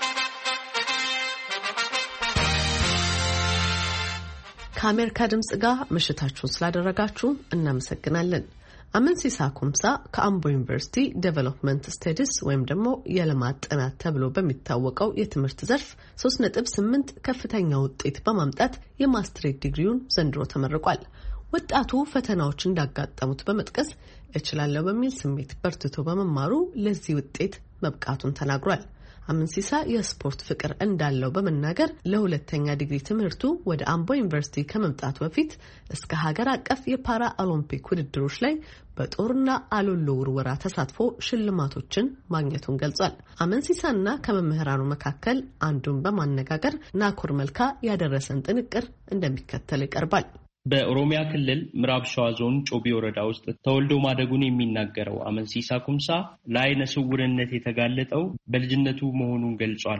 ከአሜሪካ ድምጽ ጋር ምሽታችሁን ስላደረጋችሁ እናመሰግናለን። አመንሲሳ ኩምሳ ከአምቦ ዩኒቨርሲቲ ዴቨሎፕመንት ስታዲስ ወይም ደግሞ የልማት ጥናት ተብሎ በሚታወቀው የትምህርት ዘርፍ 3.8 ከፍተኛ ውጤት በማምጣት የማስትሬት ዲግሪውን ዘንድሮ ተመርቋል። ወጣቱ ፈተናዎች እንዳጋጠሙት በመጥቀስ እችላለሁ በሚል ስሜት በርትቶ በመማሩ ለዚህ ውጤት መብቃቱን ተናግሯል። አመንሲሳ የስፖርት ፍቅር እንዳለው በመናገር ለሁለተኛ ዲግሪ ትምህርቱ ወደ አምቦ ዩኒቨርሲቲ ከመምጣቱ በፊት እስከ ሀገር አቀፍ የፓራ ኦሎምፒክ ውድድሮች ላይ በጦርና አሎሎ ውርወራ ተሳትፎ ሽልማቶችን ማግኘቱን ገልጿል። አመንሲሳና ከመምህራኑ መካከል አንዱን በማነጋገር ናኮር መልካ ያደረሰን ጥንቅር እንደሚከተል ይቀርባል። በኦሮሚያ ክልል ምዕራብ ሸዋ ዞን ጮቢ ወረዳ ውስጥ ተወልዶ ማደጉን የሚናገረው አመንሲሳ ኩምሳ ለዓይነ ስውርነት የተጋለጠው በልጅነቱ መሆኑን ገልጿል።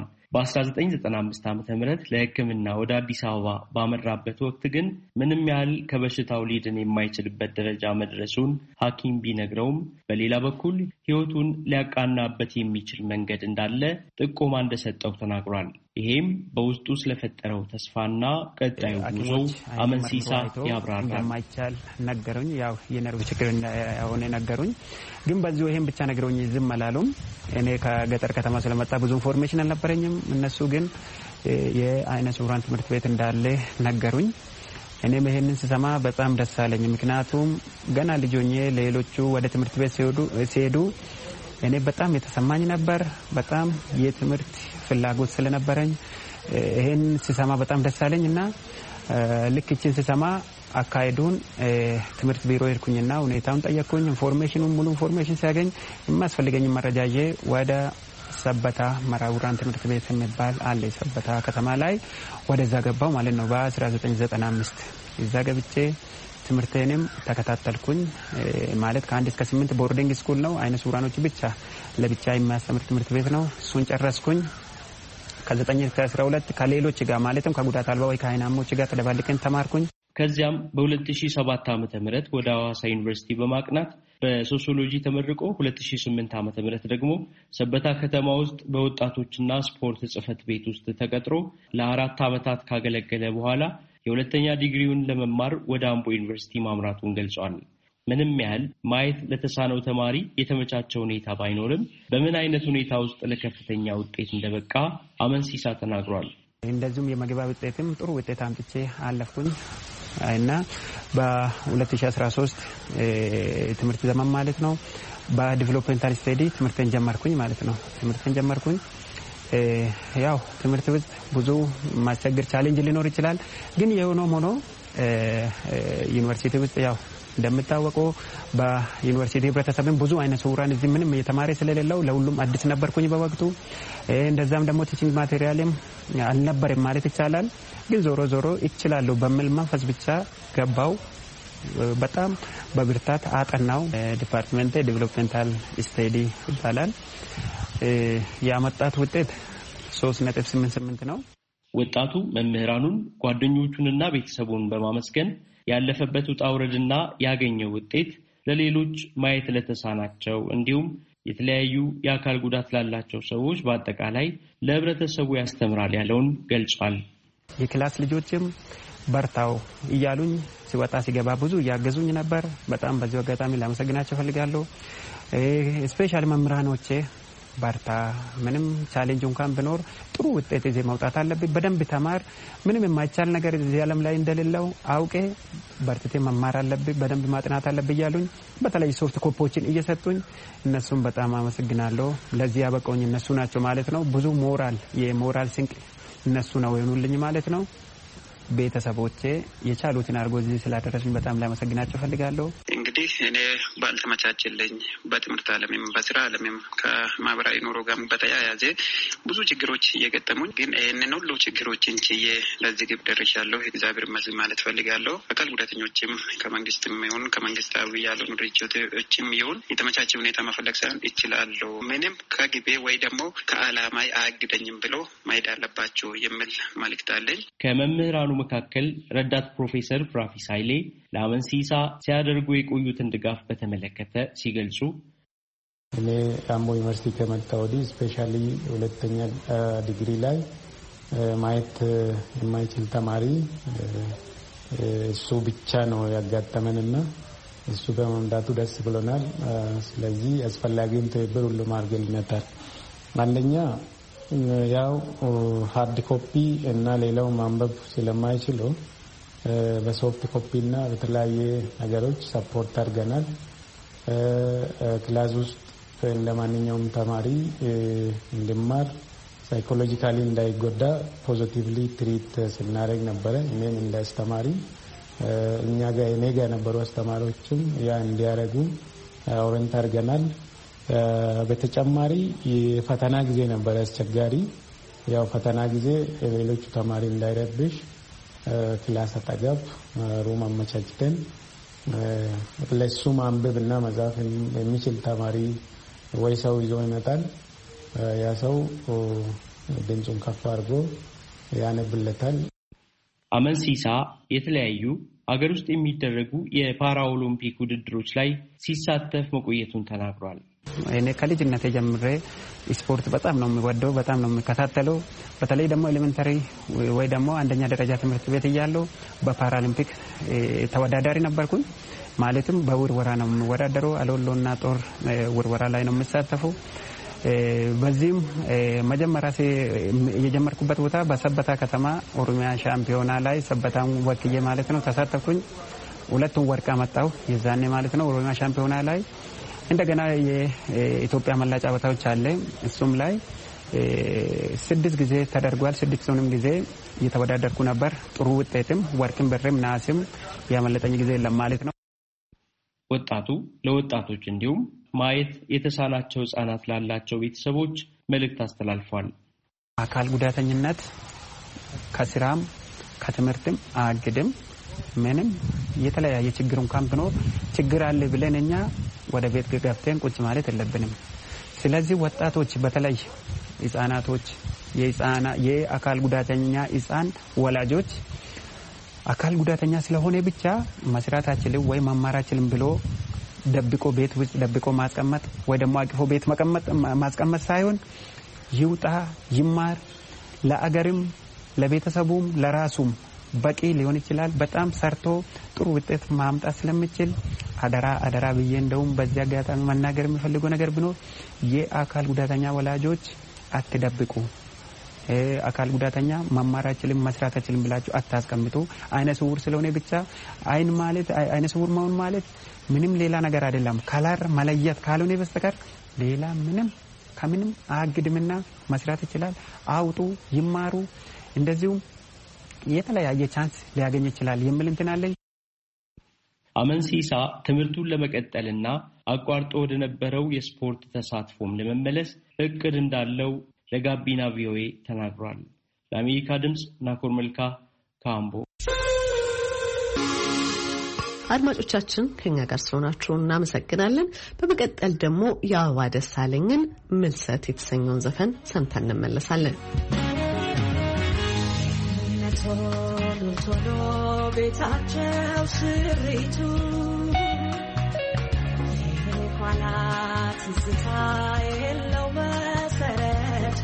በ1995 ዓ.ም ለሕክምና ወደ አዲስ አበባ ባመራበት ወቅት ግን ምንም ያህል ከበሽታው ሊድን የማይችልበት ደረጃ መድረሱን ሐኪም ቢነግረውም በሌላ በኩል ሕይወቱን ሊያቃናበት የሚችል መንገድ እንዳለ ጥቆማ እንደሰጠው ተናግሯል። ይሄም በውስጡ ስለፈጠረው ተስፋና ቀጣዩ ጉዞ አመንሲሳ ያብራራል። እንደማይቻል ነገሩኝ። ያው የነርቭ ችግር እንደሆነ ነገሩኝ። ግን በዚሁ ይሄን ብቻ ነገሩኝ፣ ዝም አላሉም። እኔ ከገጠር ከተማ ስለመጣ ብዙ ኢንፎርሜሽን አልነበረኝም። እነሱ ግን የዓይነ ስውራን ትምህርት ቤት እንዳለ ነገሩኝ። እኔም ይሄንን ስሰማ በጣም ደስ አለኝ። ምክንያቱም ገና ልጆኜ ሌሎቹ ወደ ትምህርት ቤት ሲሄዱ እኔ በጣም የተሰማኝ ነበር። በጣም የትምህርት ፍላጎት ስለነበረኝ ይሄን ስሰማ በጣም ደስ አለኝና ልክ እቺን ስሰማ አካሄዱን ትምህርት ቢሮ ሄድኩኝና ሁኔታውን ጠየቅኩኝ። ሙሉ ኢንፎርሜሽን ሲያገኝ የማስፈልገኝ መረጃ ይዤ ወደ ሰበታ መራውራን ትምህርት ቤት የሚባል አለ ሰበታ ከተማ ላይ ወደዛ ገባው ማለት ነው። በ1995 እዛ ገብቼ ትምህርቴንም ተከታተልኩኝ። ማለት ከ1 እስከ 8 ቦርዲንግ ስኩል ነው። ዓይነ ስውራኖች ብቻ ለብቻ የሚያስተምር ትምህርት ቤት ነው። እሱን ጨረስኩኝ። ከ9 እስከ 12 ከሌሎች ጋር ማለትም ከጉዳት አልባ ወይ ከዓይናሞች ጋር ተደባልቀን ተማርኩኝ። ከዚያም በ2007 ዓ.ም ወደ ሐዋሳ ዩኒቨርሲቲ በማቅናት በሶሲዮሎጂ ተመርቆ 2008 ዓ.ም ደግሞ ሰበታ ከተማ ውስጥ በወጣቶችና ስፖርት ጽሕፈት ቤት ውስጥ ተቀጥሮ ለ4 ዓመታት ካገለገለ በኋላ የሁለተኛ ዲግሪውን ለመማር ወደ አምቦ ዩኒቨርሲቲ ማምራቱን ገልጿል። ምንም ያህል ማየት ለተሳነው ተማሪ የተመቻቸ ሁኔታ ባይኖርም በምን አይነት ሁኔታ ውስጥ ለከፍተኛ ውጤት እንደበቃ አመንሲሳ ተናግሯል። እንደዚሁም የመግቢያ ውጤትም ጥሩ ውጤት አምጥቼ አለፍኩኝ እና በ2013 ትምህርት ዘመን ማለት ነው በዲቨሎፕመንታል ስተዲ ትምህርትን ጀመርኩኝ ማለት ነው። ትምህርትን ጀመርኩኝ ያው ትምህርት ውስጥ ብዙ ማስቸገር ቻሌንጅ ሊኖር ይችላል። ግን የሆነው ሆኖ ዩኒቨርሲቲ ውስጥ ያው እንደምታወቀው በዩኒቨርሲቲ ህብረተሰብን ብዙ አይነት ሱራን እዚህ ምንም የተማረ ስለሌለው ለሁሉም አዲስ ነበርኩኝ በወቅቱ። እንደዛም ደግሞ ቲቺንግ ማቴሪያልም አልነበረም ማለት ይቻላል። ግን ዞሮ ዞሮ ይችላል በሚል መንፈስ ብቻ ገባው። በጣም በብርታት አጠናው። ዲፓርትመንት ዴቨሎፕመንታል ስተዲ ይባላል። ያመጣት ውጤት 3.88 ነው። ወጣቱ መምህራኑን ጓደኞቹንና ቤተሰቡን በማመስገን ያለፈበት ውጣ ውረድና ያገኘው ውጤት ለሌሎች ማየት ለተሳናቸው እንዲሁም የተለያዩ የአካል ጉዳት ላላቸው ሰዎች በአጠቃላይ ለህብረተሰቡ ያስተምራል ያለውን ገልጿል። የክላስ ልጆችም በርታው እያሉኝ ሲወጣ ሲገባ ብዙ ያገዙኝ ነበር። በጣም በዚህ አጋጣሚ ላመሰግናቸው ፈልጋለሁ። ስፔሻሊ መምህራኖቼ በርታ፣ ምንም ቻሌንጅ እንኳን ቢኖር ጥሩ ውጤት ይዘህ መውጣት አለብህ፣ በደንብ ተማር፣ ምንም የማይቻል ነገር እዚህ ዓለም ላይ እንደሌለው አውቄ በርትቴ መማር አለብህ፣ በደንብ ማጥናት አለብህ እያሉኝ በተለይ ሶፍት ኮፖችን እየሰጡኝ እነሱም በጣም አመሰግናለሁ። ለዚህ ያበቃውኝ እነሱ ናቸው ማለት ነው። ብዙ የሞራል ስንቅ እነሱ ነው የሆኑልኝ ማለት ነው። ቤተሰቦቼ የቻሉትን አድርጎ እዚህ ስላደረሱኝ በጣም ላመሰግናቸው ፈልጋለሁ። እንግዲህ እኔ ባልተመቻችልኝ በትምህርት ዓለምም በስራ ዓለምም ከማህበራዊ ኑሮ ጋር በተያያዘ ብዙ ችግሮች እየገጠሙኝ፣ ግን ይህንን ሁሉ ችግሮችን ችዬ ለዚህ ግብ ደርሻለሁ። እግዚአብሔር ይመስገን ማለት ፈልጋለሁ። አካል ጉዳተኞችም ከመንግስትም ይሁን ከመንግስታዊ ያልሆኑ ድርጅቶችም ይሁን የተመቻቸ ሁኔታ መፈለግ ሳይሆን ይችላለሁ፣ ምንም ከግቤ ወይ ደግሞ ከዓላማይ አያግደኝም ብሎ ማሄድ አለባቸው የሚል መልእክት አለኝ። ከመምህራኑ መካከል ረዳት ፕሮፌሰር ፍራፊስ ኃይሌ ለአመንሲሳ ሲያደርጉ የቆዩትን ድጋፍ በተመለከተ ሲገልጹ እኔ አምቦ ዩኒቨርሲቲ ከመጣ ወዲህ ስፔሻሊ ሁለተኛ ዲግሪ ላይ ማየት የማይችል ተማሪ እሱ ብቻ ነው ያጋጠመንና እሱ በመምጣቱ ደስ ብሎናል። ስለዚህ አስፈላጊውን ትብብር ሁሉም አድርገውልናል። አንደኛ ያው ሃርድ ኮፒ እና ሌላው ማንበብ ስለማይችሉ በሶፍት ኮፒ እና በተለያየ ነገሮች ሰፖርት አድርገናል። ክላስ ውስጥ ለማንኛውም ተማሪ እንዲማር ሳይኮሎጂካሊ እንዳይጎዳ ፖዚቲቭሊ ትሪት ስናደርግ ነበረ። እኔም እንደ አስተማሪ እኔ ጋር የነበሩ አስተማሪዎችም ያ እንዲያደርጉ ኦሬንት አድርገናል። በተጨማሪ የፈተና ጊዜ ነበር አስቸጋሪ። ያው ፈተና ጊዜ ሌሎቹ ተማሪ እንዳይረብሽ ክላስ አጠገብ ሩም አመቻችተን ለሱ ማንበብ እና መጻፍ የሚችል ተማሪ ወይ ሰው ይዞ ይመጣል። ያ ሰው ድምፁን ከፍ አድርጎ ያነብለታል። አመንሲሳ የተለያዩ አገር ውስጥ የሚደረጉ የፓራ ኦሎምፒክ ውድድሮች ላይ ሲሳተፍ መቆየቱን ተናግሯል። እኔ ከልጅነቴ ጀምሬ ስፖርት በጣም ነው የሚወደው፣ በጣም ነው የሚከታተለው። በተለይ ደግሞ ኤሌመንተሪ ወይ ደግሞ አንደኛ ደረጃ ትምህርት ቤት እያለሁ በፓራሊምፒክ ተወዳዳሪ ነበርኩኝ። ማለትም በውርወራ ነው የሚወዳደረው። አሎሎና ጦር ውርወራ ላይ ነው የሚሳተፈው። በዚህም መጀመሪያ የጀመርኩበት ቦታ በሰበታ ከተማ ኦሮሚያ ሻምፒዮና ላይ ሰበታን ወክዬ ማለት ነው ተሳተፍኩኝ። 2 ወርቅ አመጣሁ የዛኔ ማለት ነው ኦሮሚያ ሻምፒዮና ላይ። እንደገና የኢትዮጵያ መላ ጨዋታዎች አለ። እሱም ላይ 6 ጊዜ ተደርጓል። 6ቱንም ጊዜ እየተወዳደርኩ ነበር። ጥሩ ውጤትም ወርቅም ብርም ናስም ያመለጠኝ ጊዜ የለም ማለት ነው። ወጣቱ ለወጣቶች እንዲሁም ማየት የተሳናቸው ህጻናት ላላቸው ቤተሰቦች መልእክት አስተላልፏል። አካል ጉዳተኝነት ከስራም ከትምህርትም አያግድም። ምንም የተለያየ ችግር እንኳን ቢኖር ችግር አለ ብለን እኛ ወደ ቤት ገብተን ቁጭ ማለት የለብንም። ስለዚህ ወጣቶች በተለይ ህጻናቶች የአካል ጉዳተኛ ህጻን ወላጆች አካል ጉዳተኛ ስለሆነ ብቻ መስራታችንን ወይ መማራችንን ብሎ ደብቆ ቤት ውስጥ ደብቆ ማስቀመጥ ወይ ደግሞ አቅፎ ቤት ማስቀመጥ ሳይሆን ይውጣ፣ ይማር፣ ለአገርም ለቤተሰቡም ለራሱም በቂ ሊሆን ይችላል። በጣም ሰርቶ ጥሩ ውጤት ማምጣት ስለሚችል አደራ ብዬ እንደውም በዚያ አጋጣሚ መናገር የሚፈልገው ነገር ቢኖር የአካል ጉዳተኛ ወላጆች አትደብቁ። አካል ጉዳተኛ መማር አይችልም መስራት አይችልም ብላችሁ አታስቀምጡ። አይነ ስውር ስለሆነ ብቻ አይነ ስውር መሆን ማለት ምንም ሌላ ነገር አይደለም። ከለር መለየት ካልሆነ በስተቀር ሌላ ከምንም አግድምና መስራት ይችላል። አውጡ፣ ይማሩ፣ እንደዚሁም የተለያየ ቻንስ ሊያገኝ ይችላል የሚል እንትን አለኝ። አመንሲሳ ትምህርቱን ለመቀጠልና አቋርጦ ወደ ነበረው የስፖርት ተሳትፎም ለመመለስ እቅድ እንዳለው ለጋቢና ቪኦኤ ተናግሯል። ለአሜሪካ ድምጽ ናኮር መልካ ካምቦ። አድማጮቻችን ከኛ ጋር ስለሆናችሁ እናመሰግናለን። በመቀጠል ደግሞ የአበባ ደሳለኝን ምልሰት የተሰኘውን ዘፈን ሰምተን እንመለሳለን። ቶሎ ቤታቸው ስሪቱ ኋላ ትዝታ የለው መሰረቱ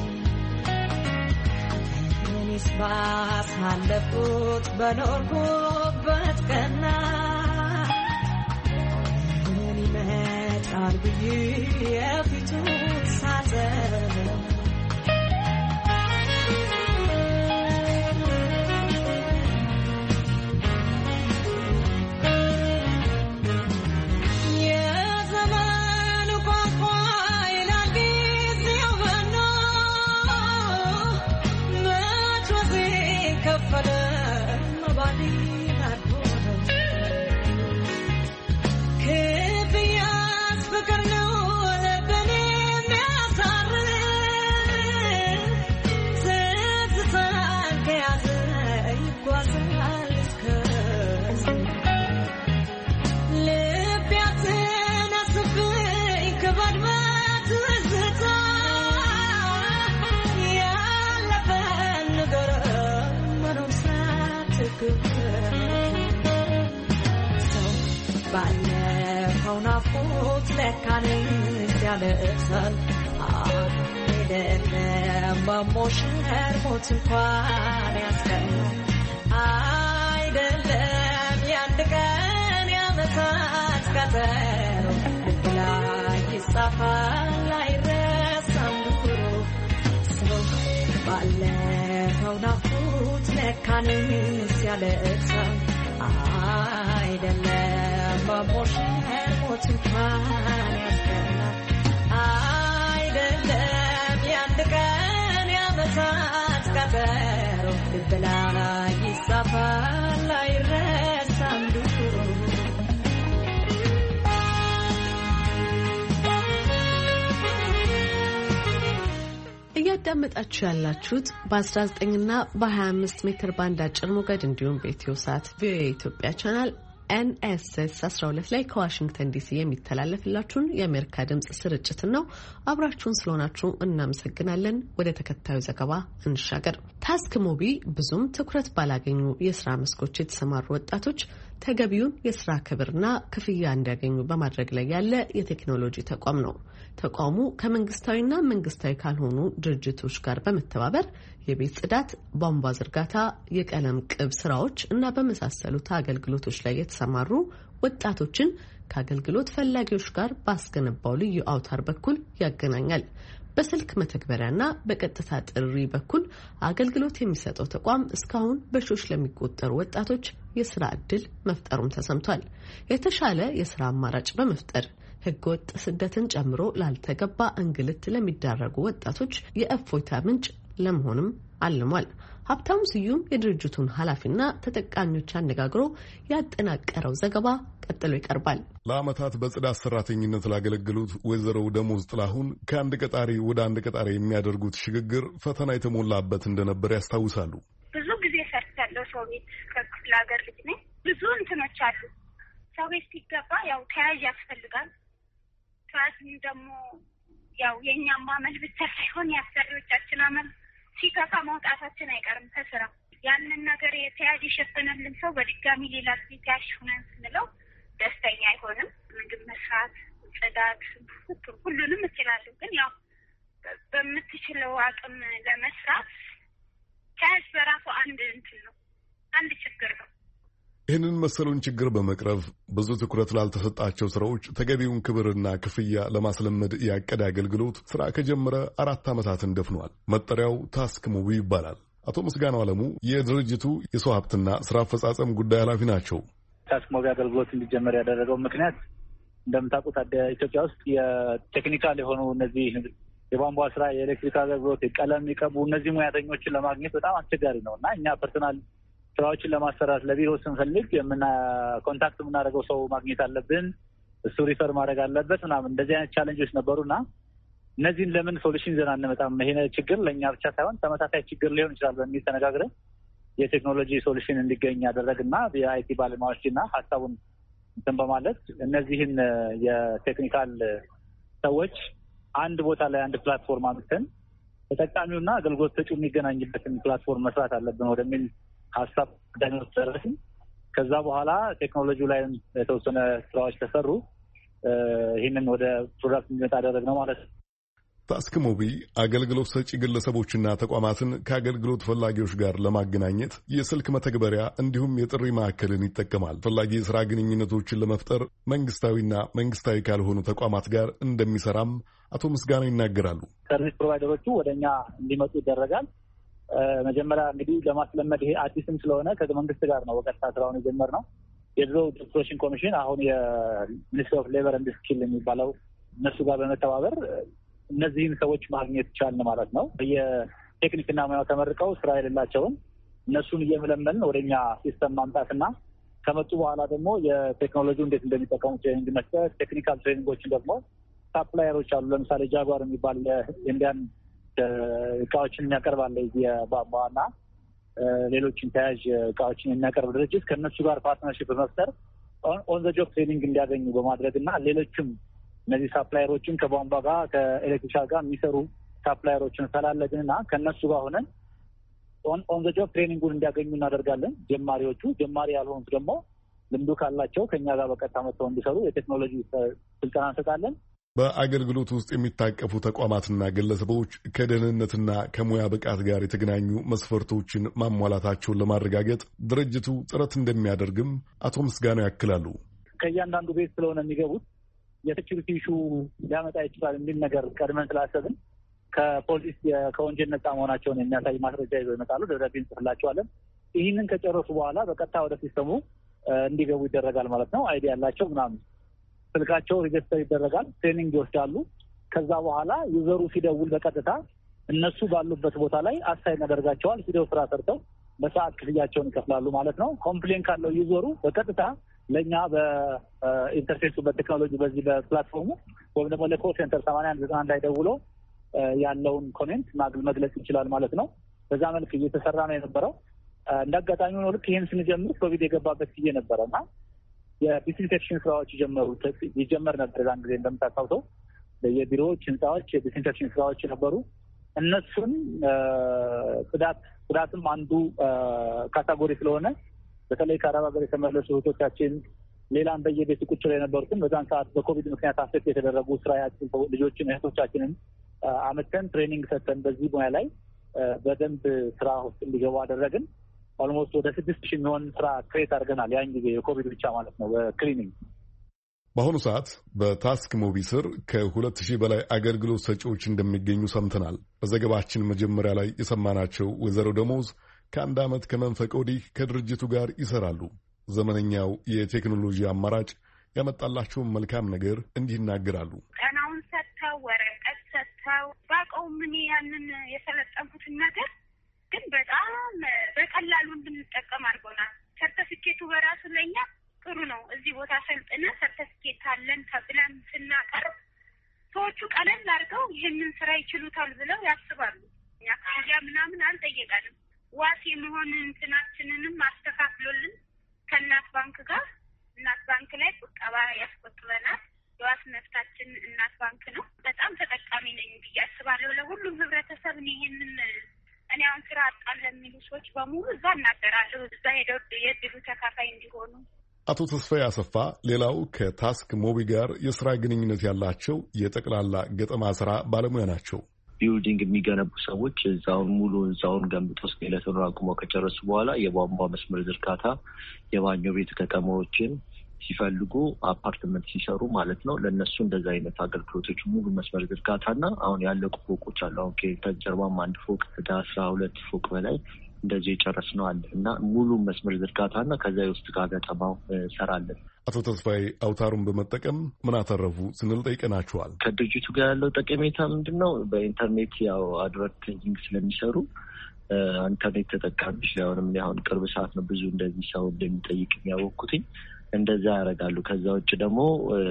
እኔስ ባሳለፉት በኖርኩበት ቀና ምን ይመጣል ብዬ የፊቱ ሳዘን ባለፈው ናፍቆት ለካንስ ያለእሳል አይደለም በሞሸር ሞት እንኳን ያስቀናል አይደለም የአንድ ቀን የዓመታት ቀጠሮ ልብ ላይ ይጻፋል አይረሳም ድሮ ሰው ባለፈው ናፍቆት ለካንስ ያለእሳል አይደለም በሞሸር ሞት እንኳን ያስቀናል አይደለም የአንድ ቀን የዓመታት ቀጠሮ ልብ ላይ ይጻፋል አይረሳም ድሮ እያዳመጣችሁ ያላችሁት በ19 እና በ25 ሜትር ባንድ አጭር ሞገድ እንዲሁም በኢትዮ ሳት ቪኦኤ ኢትዮጵያ ቻናል NSS 12 ላይ ከዋሽንግተን ዲሲ የሚተላለፍላችሁን የአሜሪካ ድምጽ ስርጭት ነው። አብራችሁን ስለሆናችሁ እናመሰግናለን። ወደ ተከታዩ ዘገባ እንሻገር። ታስክ ሞቢ ብዙም ትኩረት ባላገኙ የስራ መስኮች የተሰማሩ ወጣቶች ተገቢውን የስራ ክብርና ክፍያ እንዲያገኙ በማድረግ ላይ ያለ የቴክኖሎጂ ተቋም ነው። ተቋሙ ከመንግስታዊና መንግስታዊ ካልሆኑ ድርጅቶች ጋር በመተባበር የቤት ጽዳት፣ ቧንቧ ዝርጋታ፣ የቀለም ቅብ ስራዎች እና በመሳሰሉት አገልግሎቶች ላይ የተሰማሩ ወጣቶችን ከአገልግሎት ፈላጊዎች ጋር ባስገነባው ልዩ አውታር በኩል ያገናኛል። በስልክ መተግበሪያና በቀጥታ ጥሪ በኩል አገልግሎት የሚሰጠው ተቋም እስካሁን በሺዎች ለሚቆጠሩ ወጣቶች የስራ ዕድል መፍጠሩም ተሰምቷል። የተሻለ የስራ አማራጭ በመፍጠር ህገወጥ ስደትን ጨምሮ ላልተገባ እንግልት ለሚዳረጉ ወጣቶች የእፎይታ ምንጭ ለመሆንም አልሟል። ሀብታሙ ስዩም የድርጅቱን ኃላፊና ተጠቃሚዎች አነጋግሮ ያጠናቀረው ዘገባ ቀጥሎ ይቀርባል። ለዓመታት በጽዳት ሰራተኝነት ላገለግሉት ወይዘሮ ደሞዝ ጥላሁን ከአንድ ቀጣሪ ወደ አንድ ቀጣሪ የሚያደርጉት ሽግግር ፈተና የተሞላበት እንደነበር ያስታውሳሉ። ብዙ ጊዜ ሰርቻለሁ። ሰው ቤት ከክፍለ ሀገር ልጅ ነኝ። ብዙ እንትኖች አሉ። ሰው ቤት ሲገባ ያው ተያዥ ያስፈልጋል። ተያዥም ደግሞ ያው የእኛም አመል ብቻ ሳይሆን የአሰሪዎቻችን አመል ሲከፋ መውጣታችን አይቀርም ከስራ። ያንን ነገር የተያዥ የሸፈነልን ሰው በድጋሚ ሌላ ጊዜ ተያዥ ሆነን ስንለው ደስተኛ አይሆንም። ምግብ መስራት፣ ጽዳት፣ ሁሉንም እችላለሁ። ግን ያው በምትችለው አቅም ለመስራት ተያዥ በራሱ አንድ እንትን ነው። አንድ ችግር ነው። ይህንን መሰሉን ችግር በመቅረፍ ብዙ ትኩረት ላልተሰጣቸው ስራዎች ተገቢውን ክብርና ክፍያ ለማስለመድ ያቀደ አገልግሎት ስራ ከጀመረ 4 ዓመታትን ደፍኗል። መጠሪያው ታስክ ሙቪ ይባላል። አቶ ምስጋናው አለሙ የድርጅቱ የሰው ሀብትና ስራ አፈጻጸም ጉዳይ ኃላፊ ናቸው። ታስክ ሙቪ አገልግሎት እንዲጀመር ያደረገው ምክንያት እንደምታውቁት ኢትዮጵያ ውስጥ የቴክኒካል የሆኑ እነዚህ የቧንቧ ስራ፣ የኤሌክትሪክ አገልግሎት፣ ቀለም የሚቀቡ እነዚህ ሙያተኞችን ለማግኘት በጣም አስቸጋሪ ነው እና እኛ ፐርሰናል ስራዎችን ለማሰራት ለቢሮ ስንፈልግ ኮንታክት የምናደርገው ሰው ማግኘት አለብን፣ እሱ ሪፈር ማድረግ አለበት ምናምን እንደዚህ አይነት ቻሌንጆች ነበሩና እነዚህን ለምን ሶሉሽን ይዘን አንመጣም? ይሄ ችግር ለእኛ ብቻ ሳይሆን ተመሳሳይ ችግር ሊሆን ይችላል በሚል ተነጋግረን የቴክኖሎጂ ሶሉሽን እንዲገኝ ያደረግና የአይቲ ባለሙያዎችና ሀሳቡን እንትን በማለት እነዚህን የቴክኒካል ሰዎች አንድ ቦታ ላይ አንድ ፕላትፎርም አምጥተን ተጠቃሚውና አገልግሎት ሰጪው የሚገናኝበትን ፕላትፎርም መስራት አለብን ወደሚል ሀሳብ ዳኞች ደረስን። ከዛ በኋላ ቴክኖሎጂው ላይ የተወሰነ ስራዎች ተሰሩ። ይህንን ወደ ፕሮዳክት እንዲመጣ አደረግነው ማለት ነው። ታስክ ሙቪ አገልግሎት ሰጪ ግለሰቦችና ተቋማትን ከአገልግሎት ፈላጊዎች ጋር ለማገናኘት የስልክ መተግበሪያ እንዲሁም የጥሪ ማዕከልን ይጠቀማል። ፈላጊ የስራ ግንኙነቶችን ለመፍጠር መንግስታዊና መንግስታዊ ካልሆኑ ተቋማት ጋር እንደሚሰራም አቶ ምስጋና ይናገራሉ። ሰርቪስ ፕሮቫይደሮቹ ወደ እኛ እንዲመጡ ይደረጋል። መጀመሪያ እንግዲህ ለማስለመድ ይሄ አዲስም ስለሆነ ከመንግስት ጋር ነው በቀጥታ ስራውን የጀመርነው። የድሮ ፕሮሞሽን ኮሚሽን አሁን የሚኒስትሪ ኦፍ ሌበር ኤንድ ስኪል የሚባለው እነሱ ጋር በመተባበር እነዚህን ሰዎች ማግኘት ቻልን ማለት ነው። የቴክኒክና ሙያው ተመርቀው ስራ የሌላቸውን እነሱን እየመለመልን ወደኛ ሲስተም ማምጣትና ከመጡ በኋላ ደግሞ የቴክኖሎጂ እንዴት እንደሚጠቀሙ ትሬኒንግ መስጠት፣ ቴክኒካል ትሬኒንጎችን ደግሞ ሳፕላየሮች አሉ። ለምሳሌ ጃጓር የሚባል የኢንዲያን እቃዎችን የሚያቀርባለ የቧንቧና ሌሎችን ተያያዥ እቃዎችን የሚያቀርብ ድርጅት ከእነሱ ጋር ፓርትነርሽፕ በመፍጠር ኦን ዘ ጆብ ትሬኒንግ እንዲያገኙ በማድረግ እና ሌሎችም እነዚህ ሳፕላየሮችን ከቧንቧ ጋር ከኤሌክትሪሻል ጋር የሚሰሩ ሳፕላየሮችን ፈላለግን እና ከእነሱ ጋር ሆነን ኦን ዘ ጆብ ትሬኒንጉን እንዲያገኙ እናደርጋለን። ጀማሪ ያልሆኑት ደግሞ ልምዱ ካላቸው ከኛ ጋር በቀጥታ መጥተው እንዲሰሩ የቴክኖሎጂ ስልጠና እንሰጣለን። በአገልግሎት ውስጥ የሚታቀፉ ተቋማትና ግለሰቦች ከደህንነትና ከሙያ ብቃት ጋር የተገናኙ መስፈርቶችን ማሟላታቸውን ለማረጋገጥ ድርጅቱ ጥረት እንደሚያደርግም አቶ ምስጋናው ያክላሉ። ከእያንዳንዱ ቤት ስለሆነ የሚገቡት የሴኪሪቲ ኢሹ ሊያመጣ ይችላል የሚል ነገር ቀድመን ስላሰብን ከፖሊስ ከወንጀል ነጻ መሆናቸውን የሚያሳይ ማስረጃ ይዘው ይመጣሉ። ደብዳቤ እንጽፍላቸዋለን። ይህንን ከጨረሱ በኋላ በቀጥታ ወደ ሲስተሙ እንዲገቡ ይደረጋል ማለት ነው። አይዲ ያላቸው ምናምን ስልካቸው ሬጅስተር ይደረጋል። ትሬኒንግ ይወስዳሉ። ከዛ በኋላ ዩዘሩ ሲደውል በቀጥታ እነሱ ባሉበት ቦታ ላይ አሳይን ያደርጋቸዋል። ሂደው ስራ ሰርተው በሰዓት ክፍያቸውን ይከፍላሉ ማለት ነው። ኮምፕሌን ካለው ዩዘሩ በቀጥታ ለእኛ በኢንተርፌሱ በቴክኖሎጂ በዚህ በፕላትፎርሙ ወይም ደግሞ ለኮል ሴንተር 8191 ላይ ደውሎ ያለውን ኮሜንት መግለጽ ይችላል ማለት ነው። በዛ መልክ እየተሰራ ነው የነበረው። እንደ አጋጣሚ ነው ልክ ይህን ስንጀምር ኮቪድ የገባበት ጊዜ ነበረ እና የዲስኢንፌክሽን ስራዎች ይጀመር ነበር። ዛን ጊዜ እንደምታስታውሰው የቢሮዎች፣ ህንፃዎች የዲስኢንፌክሽን ስራዎች ነበሩ። እነሱን ጽዳትም አንዱ ካታጎሪ ስለሆነ በተለይ ከአረብ ሀገር የተመለሱ እህቶቻችን ሌላም በየቤቱ ቁጭ ላይ የነበሩትን በዛን ሰዓት በኮቪድ ምክንያት አፌክት የተደረጉ ስራ ያችን ልጆችን እህቶቻችንን አመተን ትሬኒንግ ሰጥተን በዚህ ሙያ ላይ በደንብ ስራ ውስጥ እንዲገቡ አደረግን። ኦልሞስት ወደ 6,000 የሚሆን ስራ ክሬት አድርገናል። ያን ጊዜ የኮቪድ ብቻ ማለት ነው በክሊኒንግ። በአሁኑ ሰዓት በታስክ ሙቪ ስር ከ2,000 በላይ አገልግሎት ሰጪዎች እንደሚገኙ ሰምተናል። በዘገባችን መጀመሪያ ላይ የሰማናቸው ወይዘሮ ደሞዝ ከ1 ዓመት ከመንፈቅ ወዲህ ከድርጅቱ ጋር ይሰራሉ። ዘመነኛው የቴክኖሎጂ አማራጭ ያመጣላቸውን መልካም ነገር እንዲህ ይናገራሉ። ቀናውን ሰጥተው ወረቀት ሰጥተው ባቀው ምን ያንን የሰለጠንኩትን ነገር ግን በጣም በቀላሉ እንድንጠቀም አድርጎናል። ሰርተፊኬቱ በራሱ ለኛ ጥሩ ነው። እዚህ ቦታ ሰልጥነ ሰርተፊኬት አለን ተብለን ስናቀርብ ሰዎቹ ቀለል አድርገው ይህንን ስራ ይችሉታል ብለው ያስባሉ። እኛ ክፍያ ምናምን አልጠየቀንም። ዋስ የመሆን እንትናችንንም አስተካክሎልን ከእናት ባንክ ጋር እናት ባንክ ላይ ቁጠባ ያስቆጥበናል። የዋስ መፍታችን እናት ባንክ ነው። በጣም ተጠቃሚ ነኝ ብዬ አስባለሁ። ለሁሉም ህብረተሰብ ይህንን እኔ አሁን ስራ አጣን ለሚሉ ሰዎች በሙሉ እዛ እናገራለሁ። እዛ ሄደው የድሉ ተካፋይ እንዲሆኑ። አቶ ተስፋዬ አሰፋ ሌላው ከታስክ ሙቪ ጋር የስራ ግንኙነት ያላቸው የጠቅላላ ገጠማ ስራ ባለሙያ ናቸው። ቢልዲንግ የሚገነቡ ሰዎች እዛውን ገንብተው ስኬለቱን አቁመው ከጨረሱ በኋላ የቧንቧ መስመር ዝርጋታ የባኞ ቤት ከተማዎችን ሲፈልጉ አፓርትመንት ሲሰሩ ማለት ነው ለነሱ እንደዛ አይነት አገልግሎቶች ሙሉ መስመር ዝርጋታና አሁን ያለቁ ፎቆች አሉ። አሁን ከጀርባም አንድ ፎቅ ወደ 12 ፎቅ በላይ እንደዚህ የጨረስነው አለ እና ሙሉ መስመር ዝርጋታና ከዛ ውስጥ ጋር ሰራለን። አቶ ተስፋዬ አውታሩን በመጠቀም ምን አተረፉ ስንል ጠይቀናቸዋል። ከድርጅቱ ጋር ያለው ጠቀሜታ ምንድነው? በኢንተርኔት ያው አድቨርታይዚንግ ስለሚሰሩ ኢንተርኔት ተጠቃሚዎች አሁን ቅርብ ሰዓት ነው ብዙ እንደዚህ ሰው እንደሚጠይቅ የሚያወቁትኝ እንደዛ ያደርጋሉ። ከዛ ውጭ ደግሞ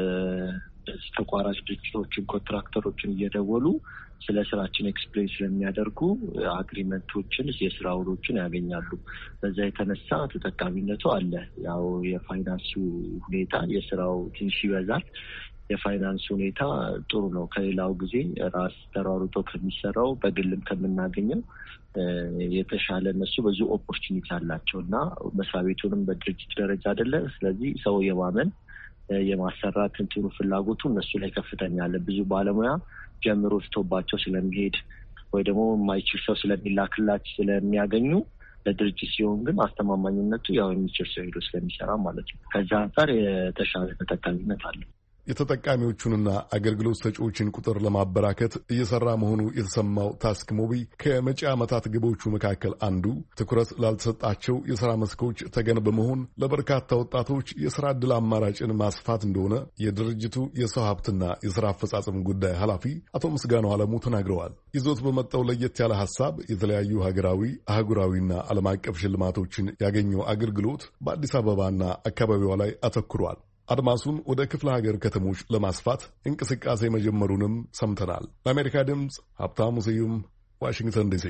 ተቋራጭ ድርጅቶችን ኮንትራክተሮችን እየደወሉ ስለ ስራችን ኤክስፕሌን ስለሚያደርጉ አግሪመንቶችን የስራ ውሎችን ያገኛሉ። በዛ የተነሳ ተጠቃሚነቱ አለ። ያው የፋይናንሱ ሁኔታ የስራው ትንሽ ይበዛል። የፋይናንስ ሁኔታ ጥሩ ነው። ከሌላው ጊዜ ራስ ተሯሩጦ ከሚሰራው በግልም ከምናገኘው የተሻለ እነሱ ብዙ ኦፖርቹኒቲ አላቸው እና መስሪያ ቤቱንም በድርጅት ደረጃ አይደለ። ስለዚህ ሰው የማመን የማሰራት እንትኑ ፍላጎቱ እነሱ ላይ ከፍተኛ አለ። ብዙ ባለሙያ ጀምሮ ስቶባቸው ስለሚሄድ ወይ ደግሞ የማይችል ሰው ስለሚላክላቸው ስለሚያገኙ ለድርጅት ሲሆን ግን አስተማማኝነቱ ያው የሚችል ሰው ሄዶ ስለሚሰራ ማለት ነው። ከዛ አንጻር የተሻለ ተጠቃሚነት አለ። የተጠቃሚዎቹንና አገልግሎት ሰጪዎችን ቁጥር ለማበራከት እየሰራ መሆኑ የተሰማው ታስክ ሞቢ ከመጪ ዓመታት ግቦቹ መካከል አንዱ ትኩረት ላልተሰጣቸው የሥራ መስኮች ተገን በመሆን ለበርካታ ወጣቶች የሥራ ዕድል አማራጭን ማስፋት እንደሆነ የድርጅቱ የሰው ሀብትና የሥራ አፈጻጸም ጉዳይ ኃላፊ አቶ ምስጋናው አለሙ ተናግረዋል። ይዞት በመጣው ለየት ያለ ሐሳብ የተለያዩ ሀገራዊ፣ አህጉራዊና ዓለም አቀፍ ሽልማቶችን ያገኘው አገልግሎት በአዲስ አበባና አካባቢዋ ላይ አተኩሯል። አድማሱን ወደ ክፍለ ሀገር ከተሞች ለማስፋት እንቅስቃሴ መጀመሩንም ሰምተናል። ለአሜሪካ ድምፅ ሀብታሙ ስዩም ዋሽንግተን ዲሲ።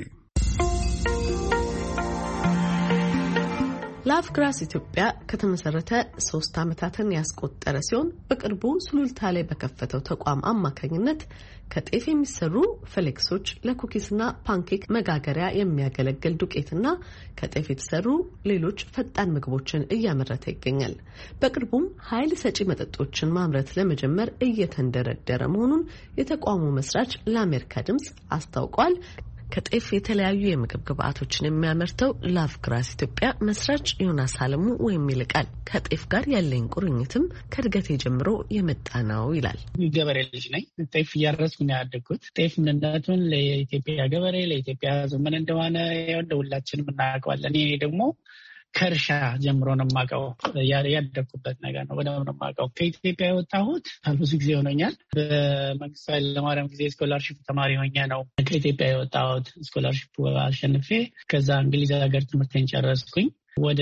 ላቭግራስ ኢትዮጵያ ከተመሰረተ 3 ዓመታትን ያስቆጠረ ሲሆን በቅርቡ ሱሉልታ ላይ በከፈተው ተቋም አማካኝነት ከጤፍ የሚሰሩ ፍሌክሶች ለኩኪስና ፓንኬክ መጋገሪያ የሚያገለግል ዱቄትና ከጤፍ የተሰሩ ሌሎች ፈጣን ምግቦችን እያመረተ ይገኛል። በቅርቡም ኃይል ሰጪ መጠጦችን ማምረት ለመጀመር እየተንደረደረ መሆኑን የተቋሙ መስራች ለአሜሪካ ድምፅ አስታውቋል። ከጤፍ የተለያዩ የምግብ ግብአቶችን የሚያመርተው ላቭግራስ ኢትዮጵያ መስራች ዮናስ አለሙ ወይም ይልቃል ከጤፍ ጋር ያለኝ ቁርኝትም ከእድገቴ ጀምሮ የመጣ ነው ይላል። ገበሬ ልጅ ነኝ። ጤፍ እያረስኩ ነው ያደግኩት። ጤፍ ምንነቱን ለኢትዮጵያ ገበሬ ለኢትዮጵያ ዘመን እንደሆነ ሁላችንም እናውቀዋለን። እኔ ደግሞ ከእርሻ ጀምሮ ነው የማውቀው። ያደግኩበት ነገር ነው። በደምብ ነው የማውቀው። ከኢትዮጵያ የወጣሁት ብዙ ጊዜ ሆኖኛል። በመንግስቱ ኃይለማርያም ጊዜ ስኮላርሺፕ ተማሪ ሆኜ ነው ከኢትዮጵያ የወጣሁት። ስኮላርሺፕ አሸንፌ ከዛ እንግሊዝ ሀገር ትምህርቴን ጨረስኩኝ። ወደ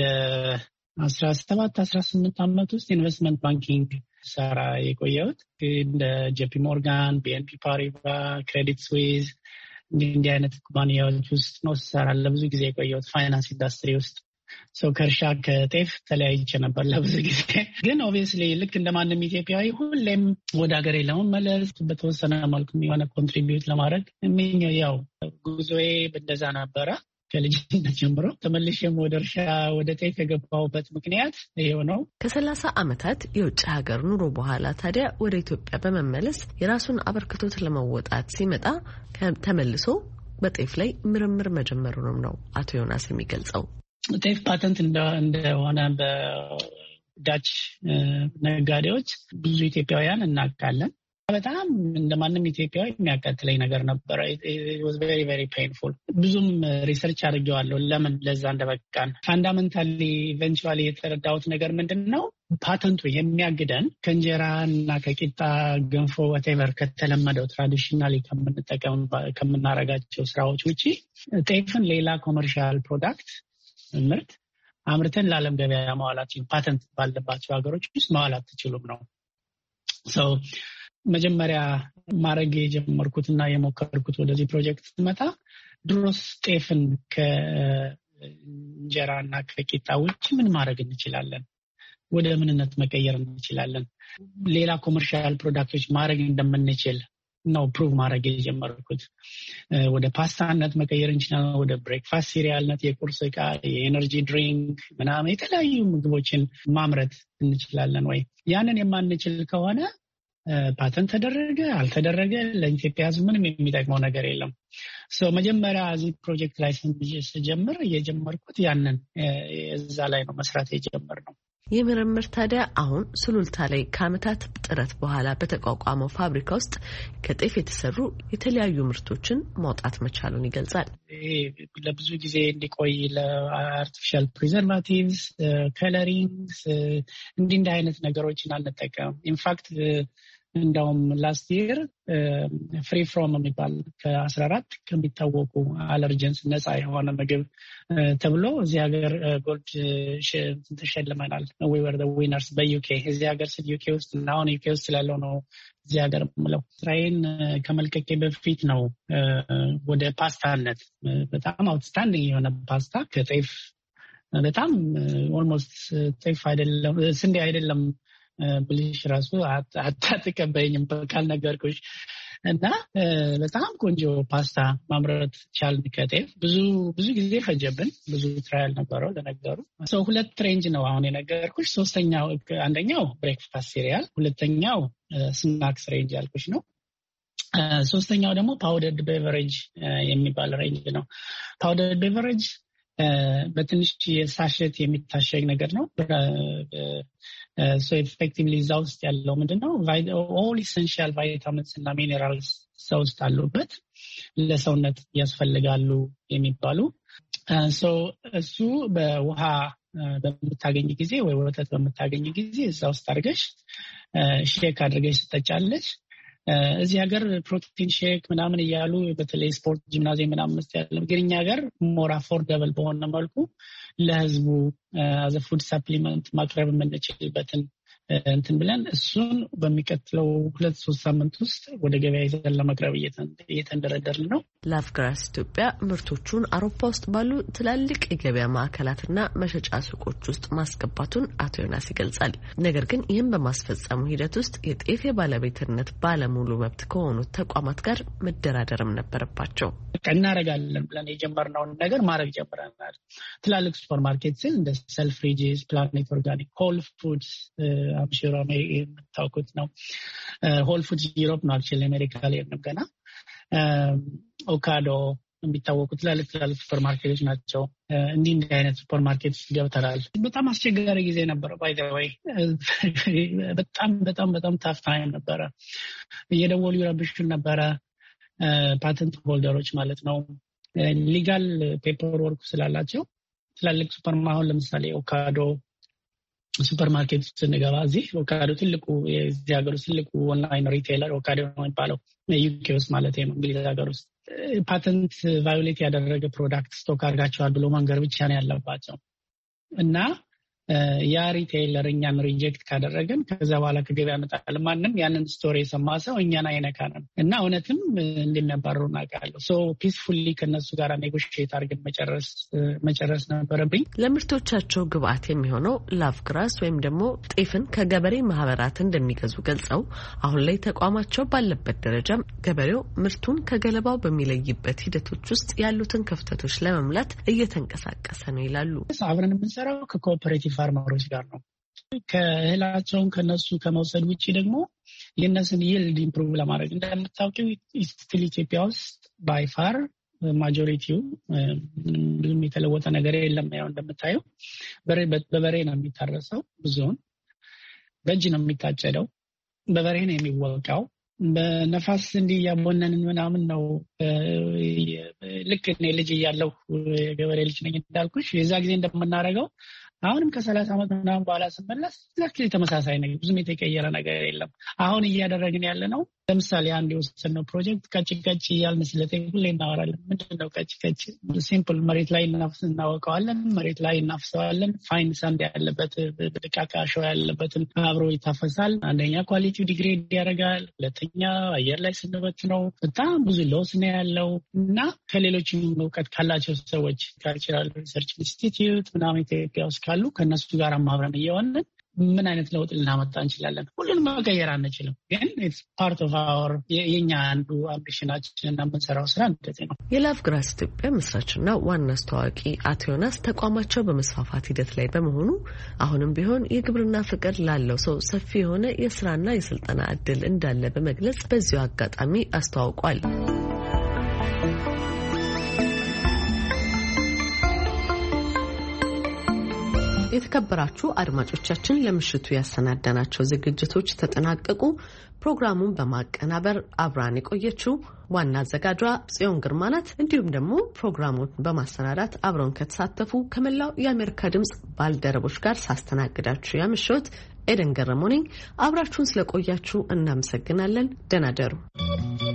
17-18 ዓመት ውስጥ ኢንቨስትመንት ባንኪንግ ሰራ የቆየሁት እንደ ጄፒ ሞርጋን፣ ቢኤንፒ ፓሪባ፣ ክሬዲት ስዊዝ እንዲህ አይነት ኩባንያዎች ውስጥ ነው ሰራ ለብዙ ጊዜ የቆየሁት ፋይናንስ ኢንዱስትሪ ውስጥ። ከእርሻ ከጤፍ ተለያይቼ ነበር ለብዙ ጊዜ። ግን ኦብቪየስሊ ልክ እንደማንም ኢትዮጵያዊ ሁሌም ወደ ሀገሬ ለመመለስ በተወሰነ መልኩ የሆነ ኮንትሪቢዩት ለማድረግ የሚኘው ያው ጉዞዬ እንደዛ ነበረ። ከልጅነት ጀምሮ ተመልሼም ወደ እርሻ ወደ ጤፍ የገባሁበት ምክንያት ይሄው ነው። ከ30 ዓመታት የውጭ ሀገር ኑሮ በኋላ ታዲያ ወደ ኢትዮጵያ በመመለስ የራሱን አበርክቶት ለመወጣት ሲመጣ ተመልሶ በጤፍ ላይ ምርምር መጀመሩንም ነው አቶ ዮናስ የሚገልጸው። ጤፍ ፓተንት እንደሆነ በዳች ነጋዴዎች ብዙ ኢትዮጵያውያን እናውቃለን። በጣም እንደማንም ኢትዮጵያዊ የሚያቃጥለኝ ነገር ነበረ። was very very painful። ብዙም ሪሰርች አድርጌዋለሁ ለምን ለዛ እንደበቃን። ፋንዳሜንታሊ ኢቨንቹዋሊ የተረዳሁት ነገር ምንድን ነው? ፓተንቱ የሚያግደን ከእንጀራ እና ከቂጣ ገንፎ ወቴቨር ከተለመደው ትራዲሽናሊ ከምናረጋቸው ስራዎች ውጭ ጤፍን ሌላ ኮመርሻል ፕሮዳክት ምርት አምርተን ለዓለም ገበያ ማዋላችን ፓተንት ባለባቸው ሀገሮች ውስጥ ማዋል አትችሉም ነው። መጀመሪያ ማድረግ የጀመርኩትና የሞከርኩት ወደዚህ ፕሮጀክት ስመጣ ድሮስ ጤፍን ከእንጀራ እና ከቂጣ ውጭ ምን ማድረግ እንችላለን? ወደ ምንነት መቀየር እንችላለን? ሌላ ኮመርሻል ፕሮዳክቶች ማድረግ እንደምንችል ነው ፕሩቭ ማድረግ የጀመርኩት። ወደ ፓስታነት መቀየር እንችላለን። ወደ ብሬክፋስት ሲሪያልነት፣ የቁርስ ዕቃ፣ የኤነርጂ ድሪንክ ምናምን የተለያዩ ምግቦችን ማምረት እንችላለን ወይ? ያንን የማንችል ከሆነ ፓተንት ተደረገ አልተደረገ ለኢትዮጵያ ሕዝብ ምንም የሚጠቅመው ነገር የለም። መጀመሪያ እዚህ ፕሮጀክት ላይ ስጀምር የጀመርኩት ያንን እዛ ላይ ነው መስራት የጀመርነው። ይህ ምርምር ታዲያ አሁን ሱሉልታ ላይ ከዓመታት ጥረት በኋላ በተቋቋመው ፋብሪካ ውስጥ ከጤፍ የተሰሩ የተለያዩ ምርቶችን ማውጣት መቻሉን ይገልጻል። ለብዙ ጊዜ እንዲቆይ ለአርቲፊሻል ፕሪዘርቫቲቭስ፣ ከለሪንግስ እንዲህ አይነት ነገሮችን አንጠቀምም። ኢንፋክት እንደውም ላስት ይር ፍሪ ፍሮም የሚባል ከ14 ከሚታወቁ አለርጀንስ ነፃ የሆነ ምግብ ተብሎ እዚህ ሀገር ጎልድ ተሸልመናል። we were the winners በዩኬ እዚህ ሀገር ስለ ዩኬ ውስጥ እና አሁን ዩኬ ውስጥ ስላለው ነው እዚህ ሀገር የምለው። ስራዬን ከመልቀቄ በፊት ነው ወደ ፓስታነት በጣም አውትስታንዲንግ የሆነ ፓስታ ከጤፍ በጣም ኦልሞስት ጤፍ አይደለም ስንዴ አይደለም ብልሽ ራሱ አታጥቀበኝም በቃል ነገርኩሽ እና በጣም ቆንጆ ፓስታ ማምረት ቻልን ከጤፍ። ብዙ ጊዜ ፈጀብን፣ ብዙ ትራያል ነበረው ለነገሩ። ሁለት ሬንጅ ነው አሁን የነገርኩሽ። አንደኛው ብሬክፋስት ሲሪያል፣ ሁለተኛው ስናክስ ሬንጅ ያልኩሽ ነው። ሶስተኛው ደግሞ ፓውደርድ ቤቨሬጅ የሚባል ሬንጅ ነው። ፓውደርድ ቤቨሬጅ በትንሽ የሳሸት የሚታሸግ ነገር ነው። ኤፌክቲቭሊ እዛ ውስጥ ያለው ምንድነው ኦል ኢሰንሻል ቫይታሚንስ እና ሚኔራልስ ሰው ውስጥ አሉበት ለሰውነት ያስፈልጋሉ የሚባሉ እሱ በውሃ በምታገኝ ጊዜ ወይ ወተት በምታገኝ ጊዜ እዛ ውስጥ አድርገሽ ሼክ አድርገሽ ትጠጫለሽ። እዚህ ሀገር ፕሮቲን ሼክ ምናምን እያሉ በተለይ ስፖርት ጂምናዚየም ምናምን ውስጥ ያለ ግን እኛ ሀገር ሞር አፎርደብል በሆነ መልኩ ለህዝቡ አዘ ፉድ ሰፕሊመንት ማቅረብ የምንችልበትን እንትን ብለን እሱን በሚቀጥለው 2-3 ሳምንት ውስጥ ወደ ገበያ ይዘን ለመቅረብ እየተንደረደርን ነው። ላቭግራስ ኢትዮጵያ ምርቶቹን አውሮፓ ውስጥ ባሉ ትላልቅ የገበያ ማዕከላትና መሸጫ ሱቆች ውስጥ ማስገባቱን አቶ ዮናስ ይገልጻል። ነገር ግን ይህን በማስፈጸሙ ሂደት ውስጥ የጤፍ ባለቤትነት ባለሙሉ መብት ከሆኑት ተቋማት ጋር መደራደርም ነበረባቸው። እናደርጋለን ብለን የጀመርነውን ነገር ማድረግ ጀምረናል። ትላልቅ ሱፐር ማርኬት እንደ ሰልፍሪጅስ፣ ፕላኔት ኦርጋኒክ፣ ሆል ፉድስ አብሽራ የምታውቁት ነው። ሆል ፉድስ ዩሮፕ ነው አክቹዋሊ አሜሪካ ላይ ነው ገና። ኦካዶ የሚታወቁት ትላልቅ ሱፐር ማርኬቶች ናቸው። እንዲህ አይነት ሱፐር ማርኬት ገብተናል። በጣም አስቸጋሪ ጊዜ ነበረ። ባይ ዘ ወይ በጣም ታፍ ታይም ነበረ። እየደወሉ ይረብሹን ነበረ። ፓተንት ሆልደሮች ማለት ነው። ሊጋል ፔፐር ወርክ ስላላቸው ትላልቅ ሱፐር አሁን ለምሳሌ ኦካዶ ሱፐር ማርኬት ስንገባ እዚህ ኦካዶ ትልቁ የዚህ ሀገር ውስጥ ትልቁ ኦንላይን ሪቴይለር ኦካዶ ነው የሚባለው ዩኬ ውስጥ ማለት ነው። እንግሊዝ ሀገር ውስጥ ፓተንት ቫዮሌት ያደረገ ፕሮዳክት ስቶክ አድርጋቸዋል ብሎ መንገር ብቻ ነው ያለባቸው እና ያ ሪቴይለር እኛን ሪጀክት ካደረገን ከዛ በኋላ ከገበያ መጣል ማንም ያንን ስቶሪ የሰማ ሰው እኛን አይነካንም እና እውነትም እንድንባረሩ እናውቃለሁ። ፒስፉሊ ከነሱ ጋር ኔጎሽዬት አድርገን መጨረስ ነበረብኝ። ለምርቶቻቸው ግብአት የሚሆነው ላቭግራስ ወይም ደግሞ ጤፍን ከገበሬ ማህበራት እንደሚገዙ ገልጸው አሁን ላይ ተቋማቸው ባለበት ደረጃ ገበሬው ምርቱን ከገለባው በሚለይበት ሂደቶች ውስጥ ያሉትን ክፍተቶች ለመሙላት እየተንቀሳቀሰ ነው ይላሉ። አብረን የምንሰራው ከኮኦፐሬቲቭ ፋርመሮች ጋር ነው። ከእህላቸውን ከነሱ ከመውሰድ ውጭ ደግሞ የእነሱን ይልድ ኢምፕሩቭ ለማድረግ እንደምታውቂው ስቲል ኢትዮጵያ ውስጥ ባይፋር ማጆሪቲው ብዙም የተለወጠ ነገር የለም። ያው እንደምታየው በበሬ ነው የሚታረሰው፣ ብዙውን በእጅ ነው የሚታጨደው፣ በበሬ ነው የሚወቃው። በነፋስ እንዲህ እያቦነንን ምናምን ነው። ልክ እኔ ልጅ እያለሁ የገበሬ ልጅ ነኝ እንዳልኩሽ የዛ ጊዜ እንደምናደርገው አሁንም ከ30 ዓመት ምናምን በኋላ ስመለስ exactly ተመሳሳይ ነገር፣ ብዙም የተቀየረ ነገር የለም። አሁን እያደረግን ያለ ነው። ለምሳሌ አንድ የወሰነው ፕሮጀክት ቀጭ እያልን ስለጤፍ ሁሌ እናወራለን። ምንድነው ቀጭ? ሲምፕል መሬት ላይ እናወቀዋለን፣ መሬት ላይ እናፍሰዋለን። ፋይን ሳንድ ያለበት በጥቃቃ አሸዋ ያለበትን አብሮ ይታፈሳል። አንደኛ ኳሊቲው ዲግሬድ ያደርጋል፣ ሁለተኛ አየር ላይ ስንበት ነው በጣም ብዙ ሎስ ነው ያለው እና ከሌሎችም እውቀት ካላቸው ሰዎች ካልቸራል ሪሰርች ኢንስቲትዩት ምናምን ኢትዮጵያ ውስጥ ካሉ ከነሱ ጋር ማብረን እየሆንን ምን አይነት ለውጥ ልናመጣ እንችላለን? ሁሉንም መቀየር አንችልም፣ ግን ኢትስ ፓርት ኦፍ አወር የኛ አንዱ አምቢሽናችን እና የምንሰራው ስራ እንደዚህ ነው። የላቭ ግራስ ኢትዮጵያ መስራችና ዋና አስተዋዋቂ አቶ ዮናስ ተቋማቸው በመስፋፋት ሂደት ላይ በመሆኑ አሁንም ቢሆን የግብርና ፍቅር ላለው ሰው ሰፊ የሆነ የስራና የስልጠና እድል እንዳለ በመግለጽ በዚሁ አጋጣሚ አስተዋውቋል። የተከበራችሁ አድማጮቻችን ለምሽቱ ያሰናዳናቸው ዝግጅቶች ተጠናቀቁ። ፕሮግራሙን በማቀናበር አብራን የቆየችው ዋና አዘጋጇ ጽዮን ግርማ ናት። እንዲሁም ደግሞ ፕሮግራሙን በማሰናዳት አብረውን ከተሳተፉ ከመላው የአሜሪካ ድምጽ ባልደረቦች ጋር ሳስተናግዳችሁ ያመሸሁት ኤደን ገረመው ነኝ። አብራችሁን ስለቆያችሁ እናመሰግናለን። ደህና ደሩ።